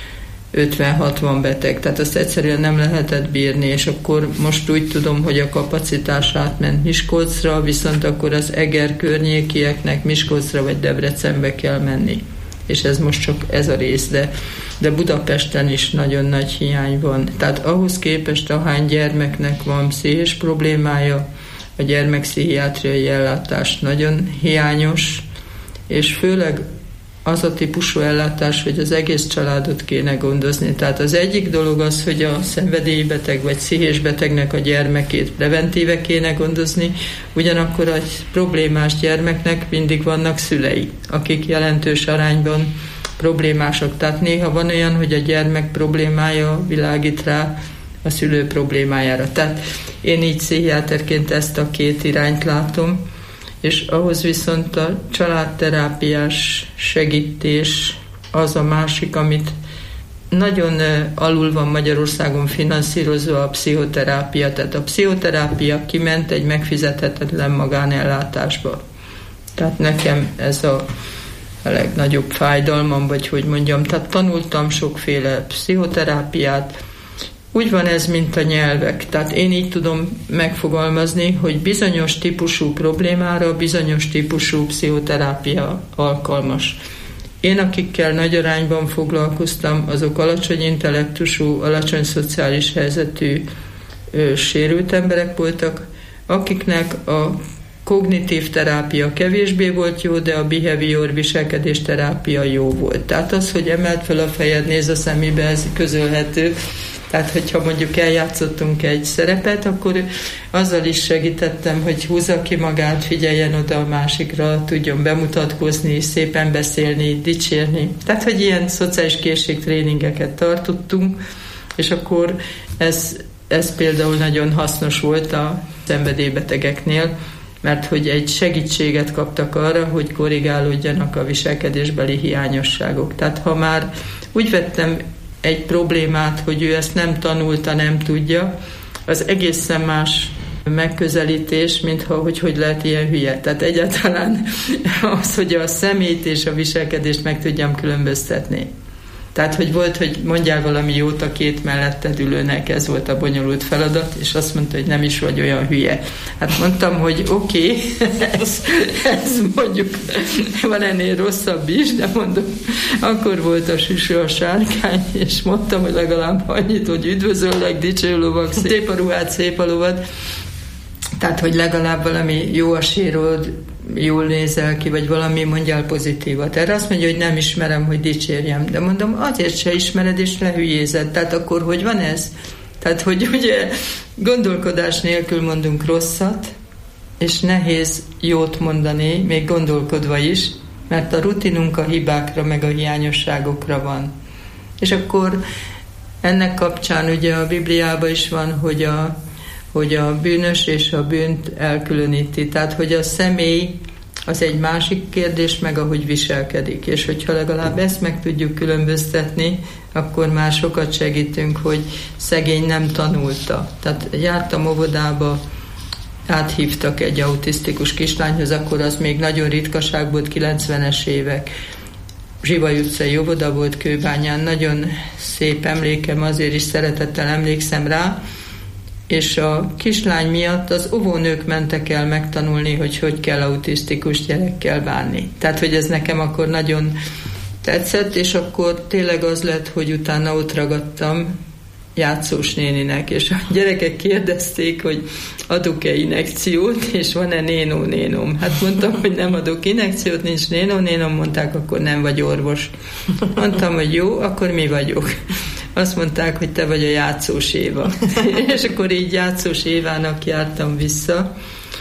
ötven-hatvan beteg, tehát azt egyszerűen nem lehetett bírni, és akkor most úgy tudom, hogy a kapacitás átment Miskolcra, viszont akkor az Eger környékieknek Miskolcra vagy Debrecenbe kell menni. És ez most csak ez a rész, de, de Budapesten is nagyon nagy hiány van. Tehát ahhoz képest, ahány gyermeknek van pszichés problémája, a gyermekpszichiátriai ellátás nagyon hiányos, és főleg az a típusú ellátás, hogy az egész családot kéne gondozni. Tehát az egyik dolog az, hogy a szenvedélybeteg vagy pszichés betegnek a gyermekét preventíve kéne gondozni, ugyanakkor a problémás gyermeknek mindig vannak szülei, akik jelentős arányban problémások. Tehát néha van olyan, hogy a gyermek problémája világít rá a szülő problémájára. Tehát én így pszichiáterként ezt a két irányt látom, és ahhoz viszont a családterápiás segítés az a másik, amit nagyon alul van Magyarországon finanszírozva a pszichoterápia. Tehát a pszichoterápia kiment egy megfizethetetlen magánellátásba. Tehát nekem ez a a legnagyobb fájdalmam, vagy hogy mondjam, tehát tanultam sokféle pszichoterápiát. Úgy van ez, mint a nyelvek. Tehát én így tudom megfogalmazni, hogy bizonyos típusú problémára bizonyos típusú pszichoterápia alkalmas. Én, akikkel nagy arányban foglalkoztam, azok alacsony intellektusú, alacsony szociális helyzetű ö, sérült emberek voltak, akiknek a kognitív terápia kevésbé volt jó, de a behavior viselkedés terápia jó volt. Tehát az, hogy emelt fel a fejed, néz a szemébe, ez közölhető. Tehát, hogyha mondjuk eljátszottunk egy szerepet, akkor azzal is segítettem, hogy húzza ki magát, figyeljen oda a másikra, tudjon bemutatkozni, szépen beszélni, dicsérni. Tehát, hogy ilyen szociális készségtréningeket tartottunk, és akkor ez, ez például nagyon hasznos volt a szenvedélybetegeknél, mert hogy egy segítséget kaptak arra, hogy korrigálódjanak a viselkedésbeli hiányosságok. Tehát ha már úgy vettem egy problémát, hogy ő ezt nem tanulta, nem tudja, az egészen más megközelítés, mint ha, hogy hogy lehet ilyen hülye. Tehát egyáltalán az, hogy a szemét és a viselkedést meg tudjam különböztetni. Tehát, hogy volt, hogy mondjál valami jót a két melletted ülőnek, ez volt a bonyolult feladat, és azt mondta, hogy nem is vagy olyan hülye. Hát mondtam, hogy oké, okay, ez, ez mondjuk van ennél rosszabb is, de mondom, akkor volt a süső a sárkány, és mondtam, hogy legalább annyit, hogy üdvözöllek, dicső lovak, szép a ruhát, szép a lovad. Tehát, hogy legalább valami jó a sérod, jól nézel ki, vagy valami mondjál pozitívat. Erre azt mondja, hogy nem ismerem, hogy dicsérjem. De mondom, azért se ismered, és lehülyézed. Tehát akkor hogy van ez? Tehát, hogy ugye gondolkodás nélkül mondunk rosszat, és nehéz jót mondani, még gondolkodva is, mert a rutinunk a hibákra, meg a hiányosságokra van. És akkor ennek kapcsán ugye a Bibliában is van, hogy a hogy a bűnös és a bűnt elkülöníti. Tehát, hogy a személy az egy másik kérdés, meg ahogy viselkedik. És hogyha legalább ezt meg tudjuk különböztetni, akkor már sokat segítünk, hogy szegény nem tanulta. Tehát jártam óvodába, áthívtak egy autisztikus kislányhoz, akkor az még nagyon ritkaság volt, kilencvenes évek. Zsivaj utcai óvoda volt Kőbányán, nagyon szép emlékem, azért is szeretettel emlékszem rá, és a kislány miatt az óvónők mentek el megtanulni, hogy hogy kell autisztikus gyerekkel bánni. Tehát, hogy ez nekem akkor nagyon tetszett, és akkor tényleg az lett, hogy utána ott ragadtam játszós néninek, és a gyerekek kérdezték, hogy adok-e injekciót, és van-e nénó-nénom. Hát mondtam, hogy nem adok injekciót, nincs nénó-nénom, mondták, akkor nem vagy orvos. Mondtam, hogy jó, akkor mi vagyok? Azt mondták, hogy te vagy a játszós Éva. És akkor így játszós Évának jártam vissza,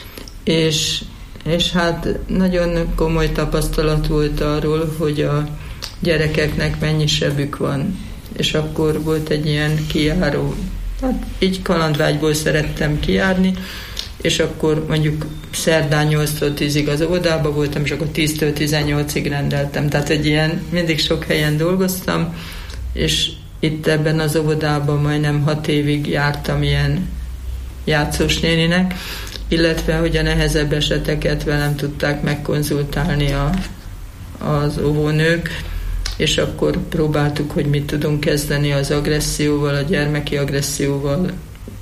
és, és hát nagyon komoly tapasztalat volt arról, hogy a gyerekeknek mennyi sebük van. És akkor volt egy ilyen kijáró, hát így kalandvágyból szerettem kijárni, és akkor mondjuk szerdán nyolctól tízig az óvodában voltam, és akkor tíztől tizennyolcig rendeltem. Tehát egy ilyen, mindig sok helyen dolgoztam, és itt ebben az óvodában majdnem hat évig jártam ilyen játszós néninek, illetve hogy a nehezebb eseteket velem tudták megkonzultálni a, az óvónők, és akkor próbáltuk, hogy mit tudunk kezdeni az agresszióval, a gyermeki agresszióval.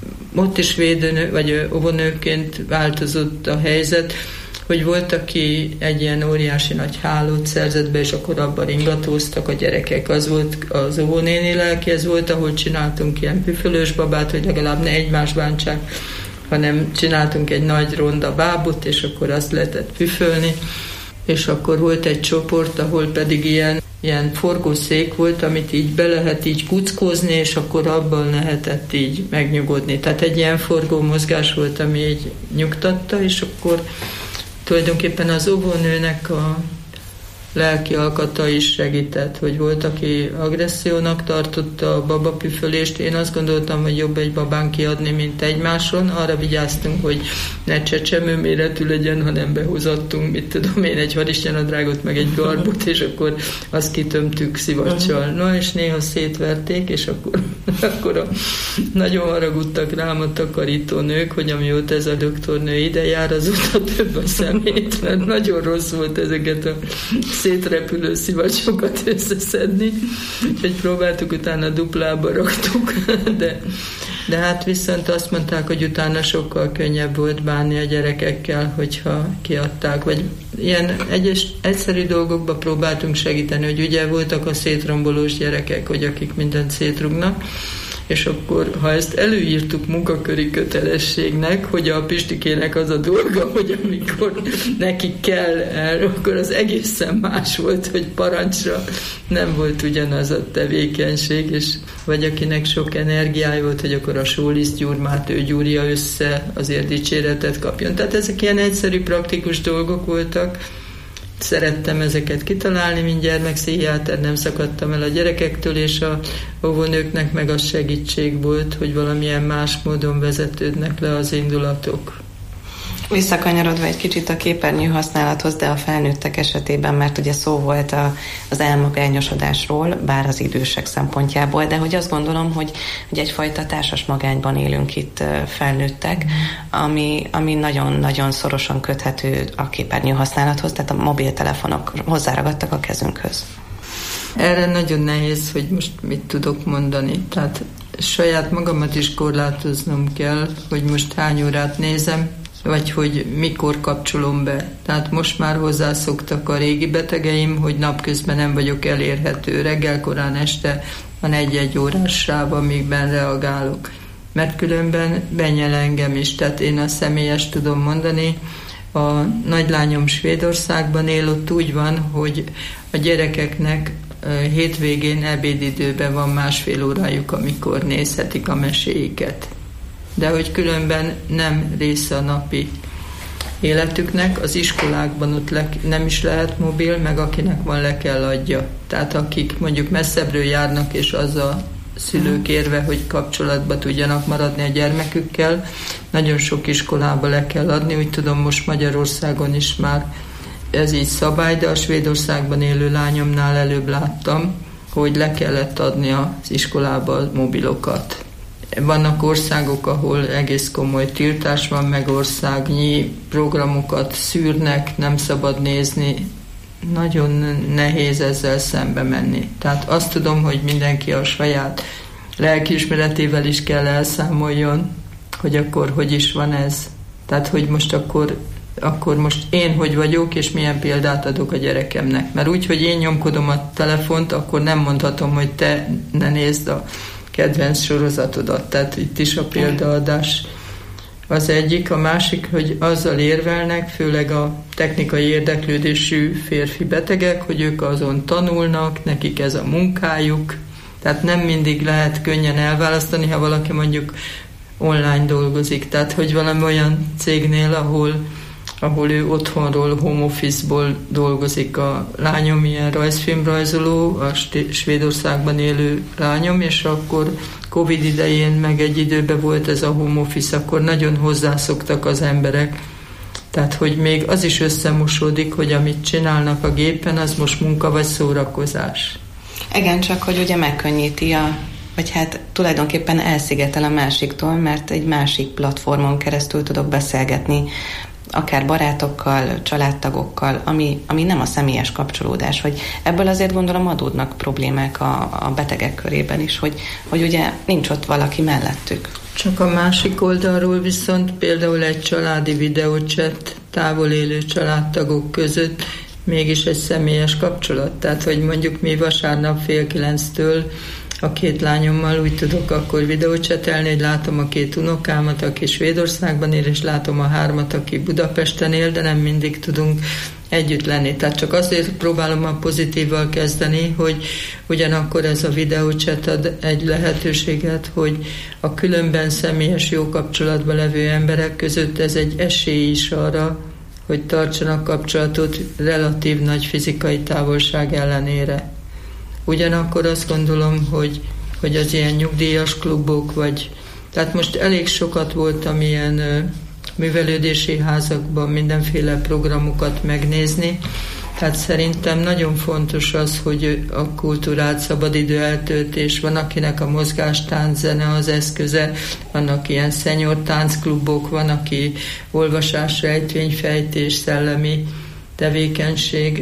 Ott is védőnő, vagy óvónőként változott a helyzet, hogy volt, aki egy ilyen óriási nagy hálót szerzett be, és akkor abban ringatóztak a gyerekek. Az volt az óvónéni lelki, ez volt, ahol csináltunk ilyen püfölős babát, hogy legalább ne egymás bántsák, hanem csináltunk egy nagy ronda bábot, és akkor azt lehetett püfölni. És akkor volt egy csoport, ahol pedig ilyen, ilyen forgószék volt, amit így be lehet így kuckózni, és akkor abban lehetett így megnyugodni. Tehát egy ilyen forgó mozgás volt, ami így nyugtatta, és akkor tulajdonképpen az óvónőnek a lelki alkata is segített, hogy volt, aki agressziónak tartotta a babapüfölést. Én azt gondoltam, hogy jobb egy babán kiadni, mint egymáson. Arra vigyáztunk, hogy ne csecsemő méretű legyen, hanem behozattunk, mit tudom én, egy harisnyanadrágot, meg egy garbot, és akkor azt kitömtük szivacsal. No, és néha szétverték, és akkor, akkor a, nagyon haragudtak rám a takarítónők, hogy amióta ez a doktornő ide jár, azóta több a szemét, mert nagyon rossz volt ezeket a szétrepülő szivacsokat összeszedni, úgyhogy próbáltuk, utána duplába raktuk, de, de hát viszont azt mondták, hogy utána sokkal könnyebb volt bánni a gyerekekkel, hogyha kiadták, vagy ilyen egyes, egyszerű dolgokba próbáltunk segíteni, hogy ugye voltak a szétrombolós gyerekek, hogy akik mindent szétrugnak, és akkor, ha ezt előírtuk munkaköri kötelességnek, hogy a Pistikének az a dolga, hogy amikor neki kell el, akkor az egészen más volt, hogy parancsra nem volt ugyanaz a tevékenység, és vagy akinek sok energiája volt, hogy akkor a sólisztgyurmát ő gyúrja össze, azért dicséretet kapjon. Tehát ezek ilyen egyszerű, praktikus dolgok voltak. Szerettem ezeket kitalálni, mint gyermekpszichiáter, nem szakadtam el a gyerekektől, és a óvónőknek meg az segítség volt, hogy valamilyen más módon vezetődnek le az indulatok. Visszakanyarodva egy kicsit a képernyő használathoz, de a felnőttek esetében, mert ugye szó volt a, az elmagányosodásról, bár az idősek szempontjából, de hogy azt gondolom, hogy, hogy egyfajta társas magányban élünk itt felnőttek, ami, ami nagyon-nagyon szorosan köthető a képernyő használathoz, tehát a mobiltelefonok hozzáragadtak a kezünkhöz. Erre nagyon nehéz, hogy most mit tudok mondani. Tehát saját magamat is korlátoznom kell, hogy most hány órát nézem, vagy hogy mikor kapcsolom be. Tehát most már hozzászoktak a régi betegeim, hogy napközben nem vagyok elérhető. Reggel korán este van egy-egy órás sáv, amikben reagálok. Mert különben benyel engem is. Tehát én a személyes tudom mondani, a nagylányom Svédországban él, ott úgy van, hogy a gyerekeknek hétvégén ebédidőben van másfél órájuk, amikor nézhetik a meséiket. De hogy különben nem része a napi életüknek, az iskolákban ott le, nem is lehet mobil, meg akinek van, le kell adja. Tehát akik mondjuk messzebbről járnak, és az a szülők érve, hogy kapcsolatba tudjanak maradni a gyermekükkel, nagyon sok iskolába le kell adni, úgy tudom, most Magyarországon is már ez így szabály, de a Svédországban élő lányomnál előbb láttam, hogy le kellett adni az iskolába a mobilokat. Vannak országok, ahol egész komoly tiltás van, meg országnyi programokat szűrnek, nem szabad nézni. Nagyon nehéz ezzel szembe menni. Tehát azt tudom, hogy mindenki a saját lelkiismeretével is kell elszámoljon, hogy akkor hogy is van ez. Tehát, hogy most akkor, akkor most én hogy vagyok, és milyen példát adok a gyerekemnek. Mert úgy, hogy én nyomkodom a telefont, akkor nem mondhatom, hogy te ne nézd a kedvenc sorozatodat. Tehát itt is a példaadás az egyik. A másik, hogy azzal érvelnek, főleg a technikai érdeklődésű férfi betegek, hogy ők azon tanulnak, nekik ez a munkájuk. Tehát nem mindig lehet könnyen elválasztani, ha valaki mondjuk online dolgozik. Tehát, hogy valami olyan cégnél, ahol, ahol ő otthonról, home office-ból dolgozik. A lányom ilyen rajzfilmrajzoló, a Svédországban élő lányom, és akkor Covid idején meg egy időben volt ez a home office, akkor nagyon hozzászoktak az emberek. Tehát, hogy még az is összemosódik, hogy amit csinálnak a gépen, az most munka vagy szórakozás. Igen, csak hogy ugye megkönnyíti a, vagy hát tulajdonképpen elszigetel a másiktól, mert egy másik platformon keresztül tudok beszélgetni, akár barátokkal, családtagokkal, ami, ami nem a személyes kapcsolódás, hogy ebből azért gondolom adódnak problémák a, a betegek körében is, hogy, hogy ugye nincs ott valaki mellettük. Csak a másik oldalról viszont például egy családi videóchat távol élő családtagok között mégis egy személyes kapcsolat. Tehát, hogy mondjuk mi vasárnap fél kilenctől a két lányommal úgy tudok akkor videócsetelni, hogy látom a két unokámat, aki Svédországban él, és látom a hármat, aki Budapesten él, de nem mindig tudunk együtt lenni. Tehát csak azért próbálom a pozitívval kezdeni, hogy ugyanakkor ez a videócset ad egy lehetőséget, hogy a különben személyes jó kapcsolatban levő emberek között ez egy esély is arra, hogy tartsanak kapcsolatot relatív nagy fizikai távolság ellenére. Ugyanakkor azt gondolom, hogy, hogy az ilyen nyugdíjas klubok, vagy tehát most elég sokat voltam ilyen ö, művelődési házakban mindenféle programokat megnézni, tehát szerintem nagyon fontos az, hogy a kultúrát, szabadidő eltöltés, van akinek a mozgástánc, zene az eszköze, vannak ilyen senior táncklubok, van aki olvasás, rejtvényfejtés, szellemi tevékenység.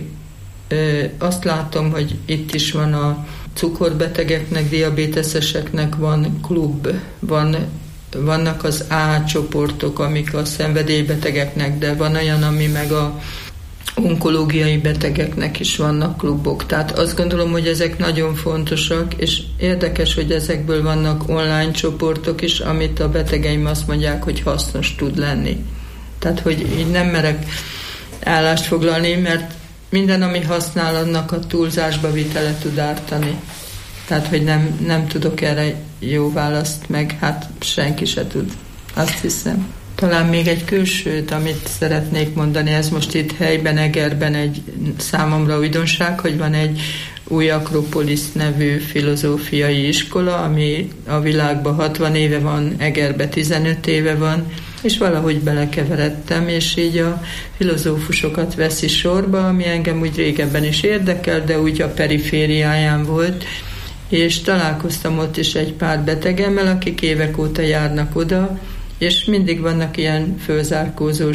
Azt látom, hogy itt is van a cukorbetegeknek, diabéteszeseknek van klub, van, vannak az A csoportok, amik a szenvedélybetegeknek, de van olyan, ami meg a onkológiai betegeknek is vannak klubok. Tehát azt gondolom, hogy ezek nagyon fontosak, és érdekes, hogy ezekből vannak online csoportok is, amit a betegeim azt mondják, hogy hasznos tud lenni. Tehát, hogy így nem merek állást foglalni, mert minden, ami használ, annak a túlzásba vitele tud ártani. Tehát, hogy nem, nem tudok erre jó választ, meg hát senki se tud. Azt hiszem. Talán még egy külsőt, amit szeretnék mondani, ez most itt helyben, Egerben egy számomra újdonság, hogy van egy új Akropolis nevű filozófiai iskola, ami a világban hatvan éve van, Egerben tizenöt éve van, és valahogy belekeveredtem, és így a filozófusokat veszi sorba, ami engem úgy régebben is érdekel, de úgy a perifériáján volt, és találkoztam ott is egy pár betegemmel, akik évek óta járnak oda, és mindig vannak ilyen fölzárkózós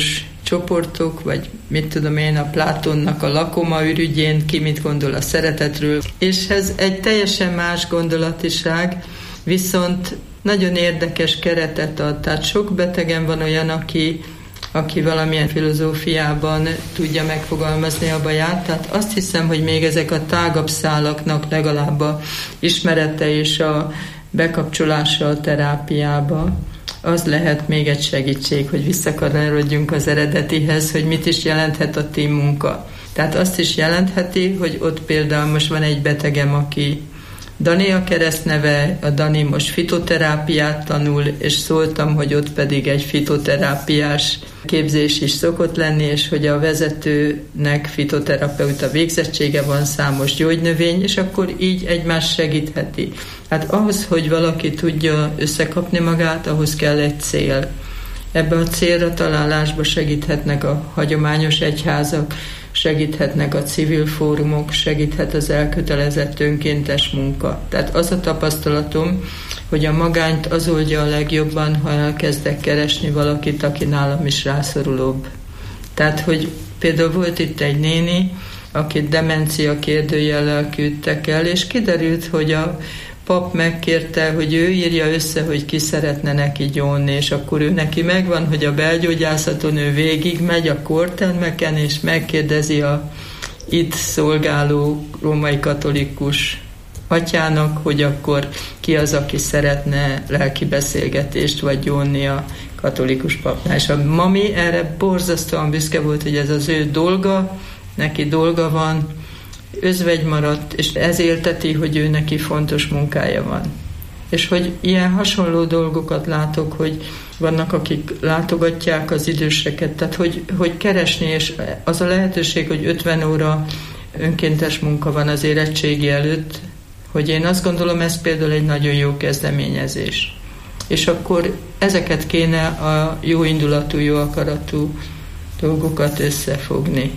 csoportok, vagy mit tudom én, a Plátonnak a Lakoma ürügyén, ki mit gondol a szeretetről, és ez egy teljesen más gondolatiság, viszont nagyon érdekes keretet ad. Tehát sok betegen van olyan, aki, aki valamilyen filozófiában tudja megfogalmazni a baját. Tehát azt hiszem, hogy még ezek a tágabb szálaknak legalább a ismerete és a bekapcsolása a terápiába, az lehet még egy segítség, hogy visszakanyarodjunk az eredetihez, hogy mit is jelenthet a team munka. Tehát azt is jelentheti, hogy ott például most van egy betegem, aki Dani a keresztneve, a Dani most fitoterápiát tanul, és szóltam, hogy ott pedig egy fitoterápiás képzés is szokott lenni, és hogy a vezetőnek fitoterapeuta végzettsége van, számos gyógynövény, és akkor így egymást segítheti. Hát ahhoz, hogy valaki tudja összekapni magát, ahhoz kell egy cél. Ebbe a célra találásba segíthetnek a hagyományos egyházak, segíthetnek a civil fórumok, segíthet az elkötelezett önkéntes munka. Tehát az a tapasztalatom, hogy a magányt az oldja a legjobban, ha elkezdek keresni valakit, aki nálam is rászorulóbb. Tehát, hogy például volt itt egy néni, akit demencia kérdőjellel küldtek el, és kiderült, hogy a pap megkérte, hogy ő írja össze, hogy ki szeretne neki gyónni, és akkor ő neki megvan, hogy a belgyógyászaton ő végig megy a kórtermeken, és megkérdezi a itt szolgáló római katolikus atyának, hogy akkor ki az, aki szeretne lelki beszélgetést vagy gyónni a katolikus papnál. És a mami erre borzasztóan büszke volt, hogy ez az ő dolga, neki dolga van, özvegy maradt, és ez élteti, hogy ő neki fontos munkája van. És hogy ilyen hasonló dolgokat látok, hogy vannak, akik látogatják az időseket, tehát hogy, hogy keresni, és az a lehetőség, hogy ötven óra önkéntes munka van az érettségi előtt, hogy én azt gondolom, ez például egy nagyon jó kezdeményezés. És akkor ezeket kéne a jó indulatú, jó akaratú dolgokat összefogni.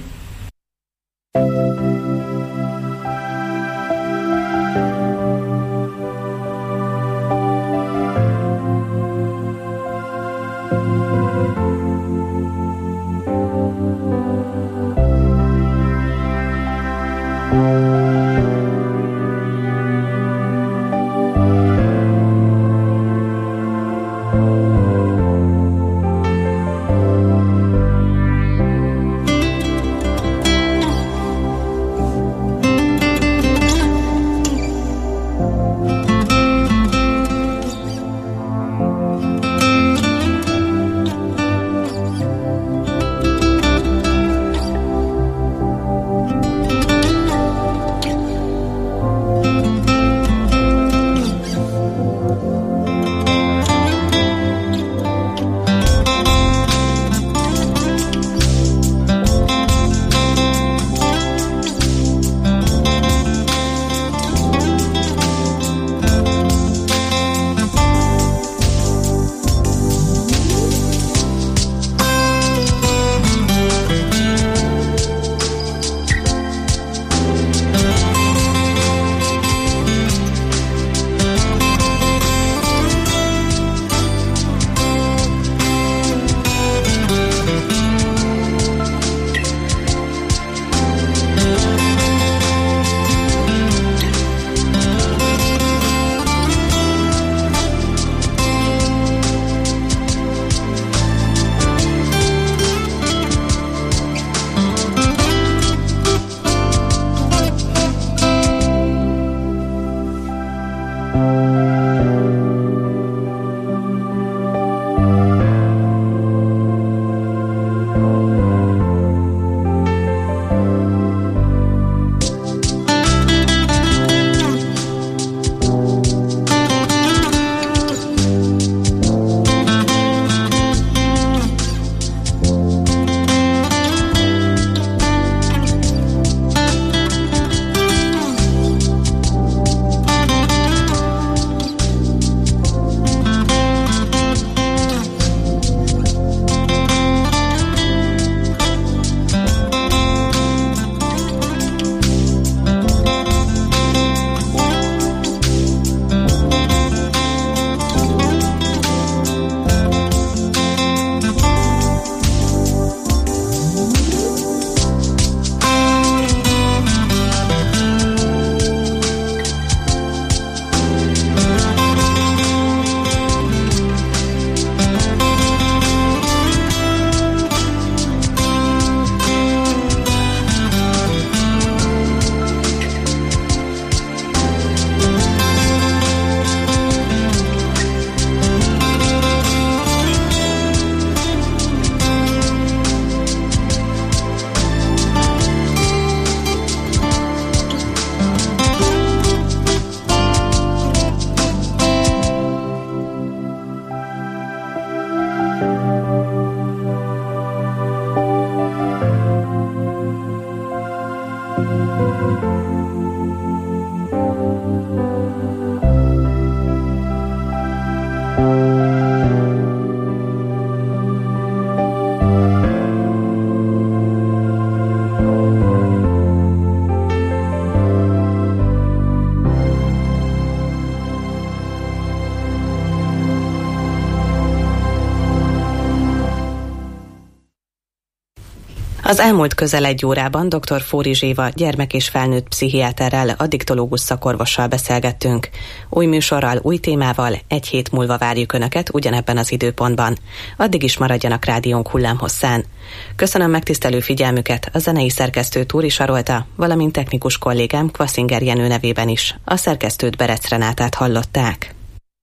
Az elmúlt közel egy órában dr. Fórizs Éva gyermek- és felnőtt pszichiáterrel, addiktológus szakorvossal beszélgettünk. Új műsorral, új témával egy hét múlva várjuk Önöket ugyanebben az időpontban. Addig is maradjanak rádiónk hullámhosszán. Köszönöm megtisztelő figyelmüket a zenei szerkesztő Túri Sarolta, valamint technikus kollégám Kvaszinger Jenő nevében is. A szerkesztőt Berec Renátát hallották.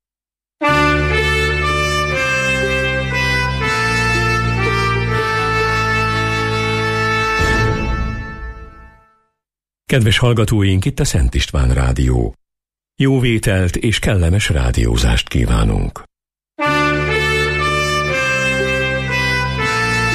Kedves hallgatóink, itt a Szent István Rádió. Jó vételt és kellemes rádiózást kívánunk.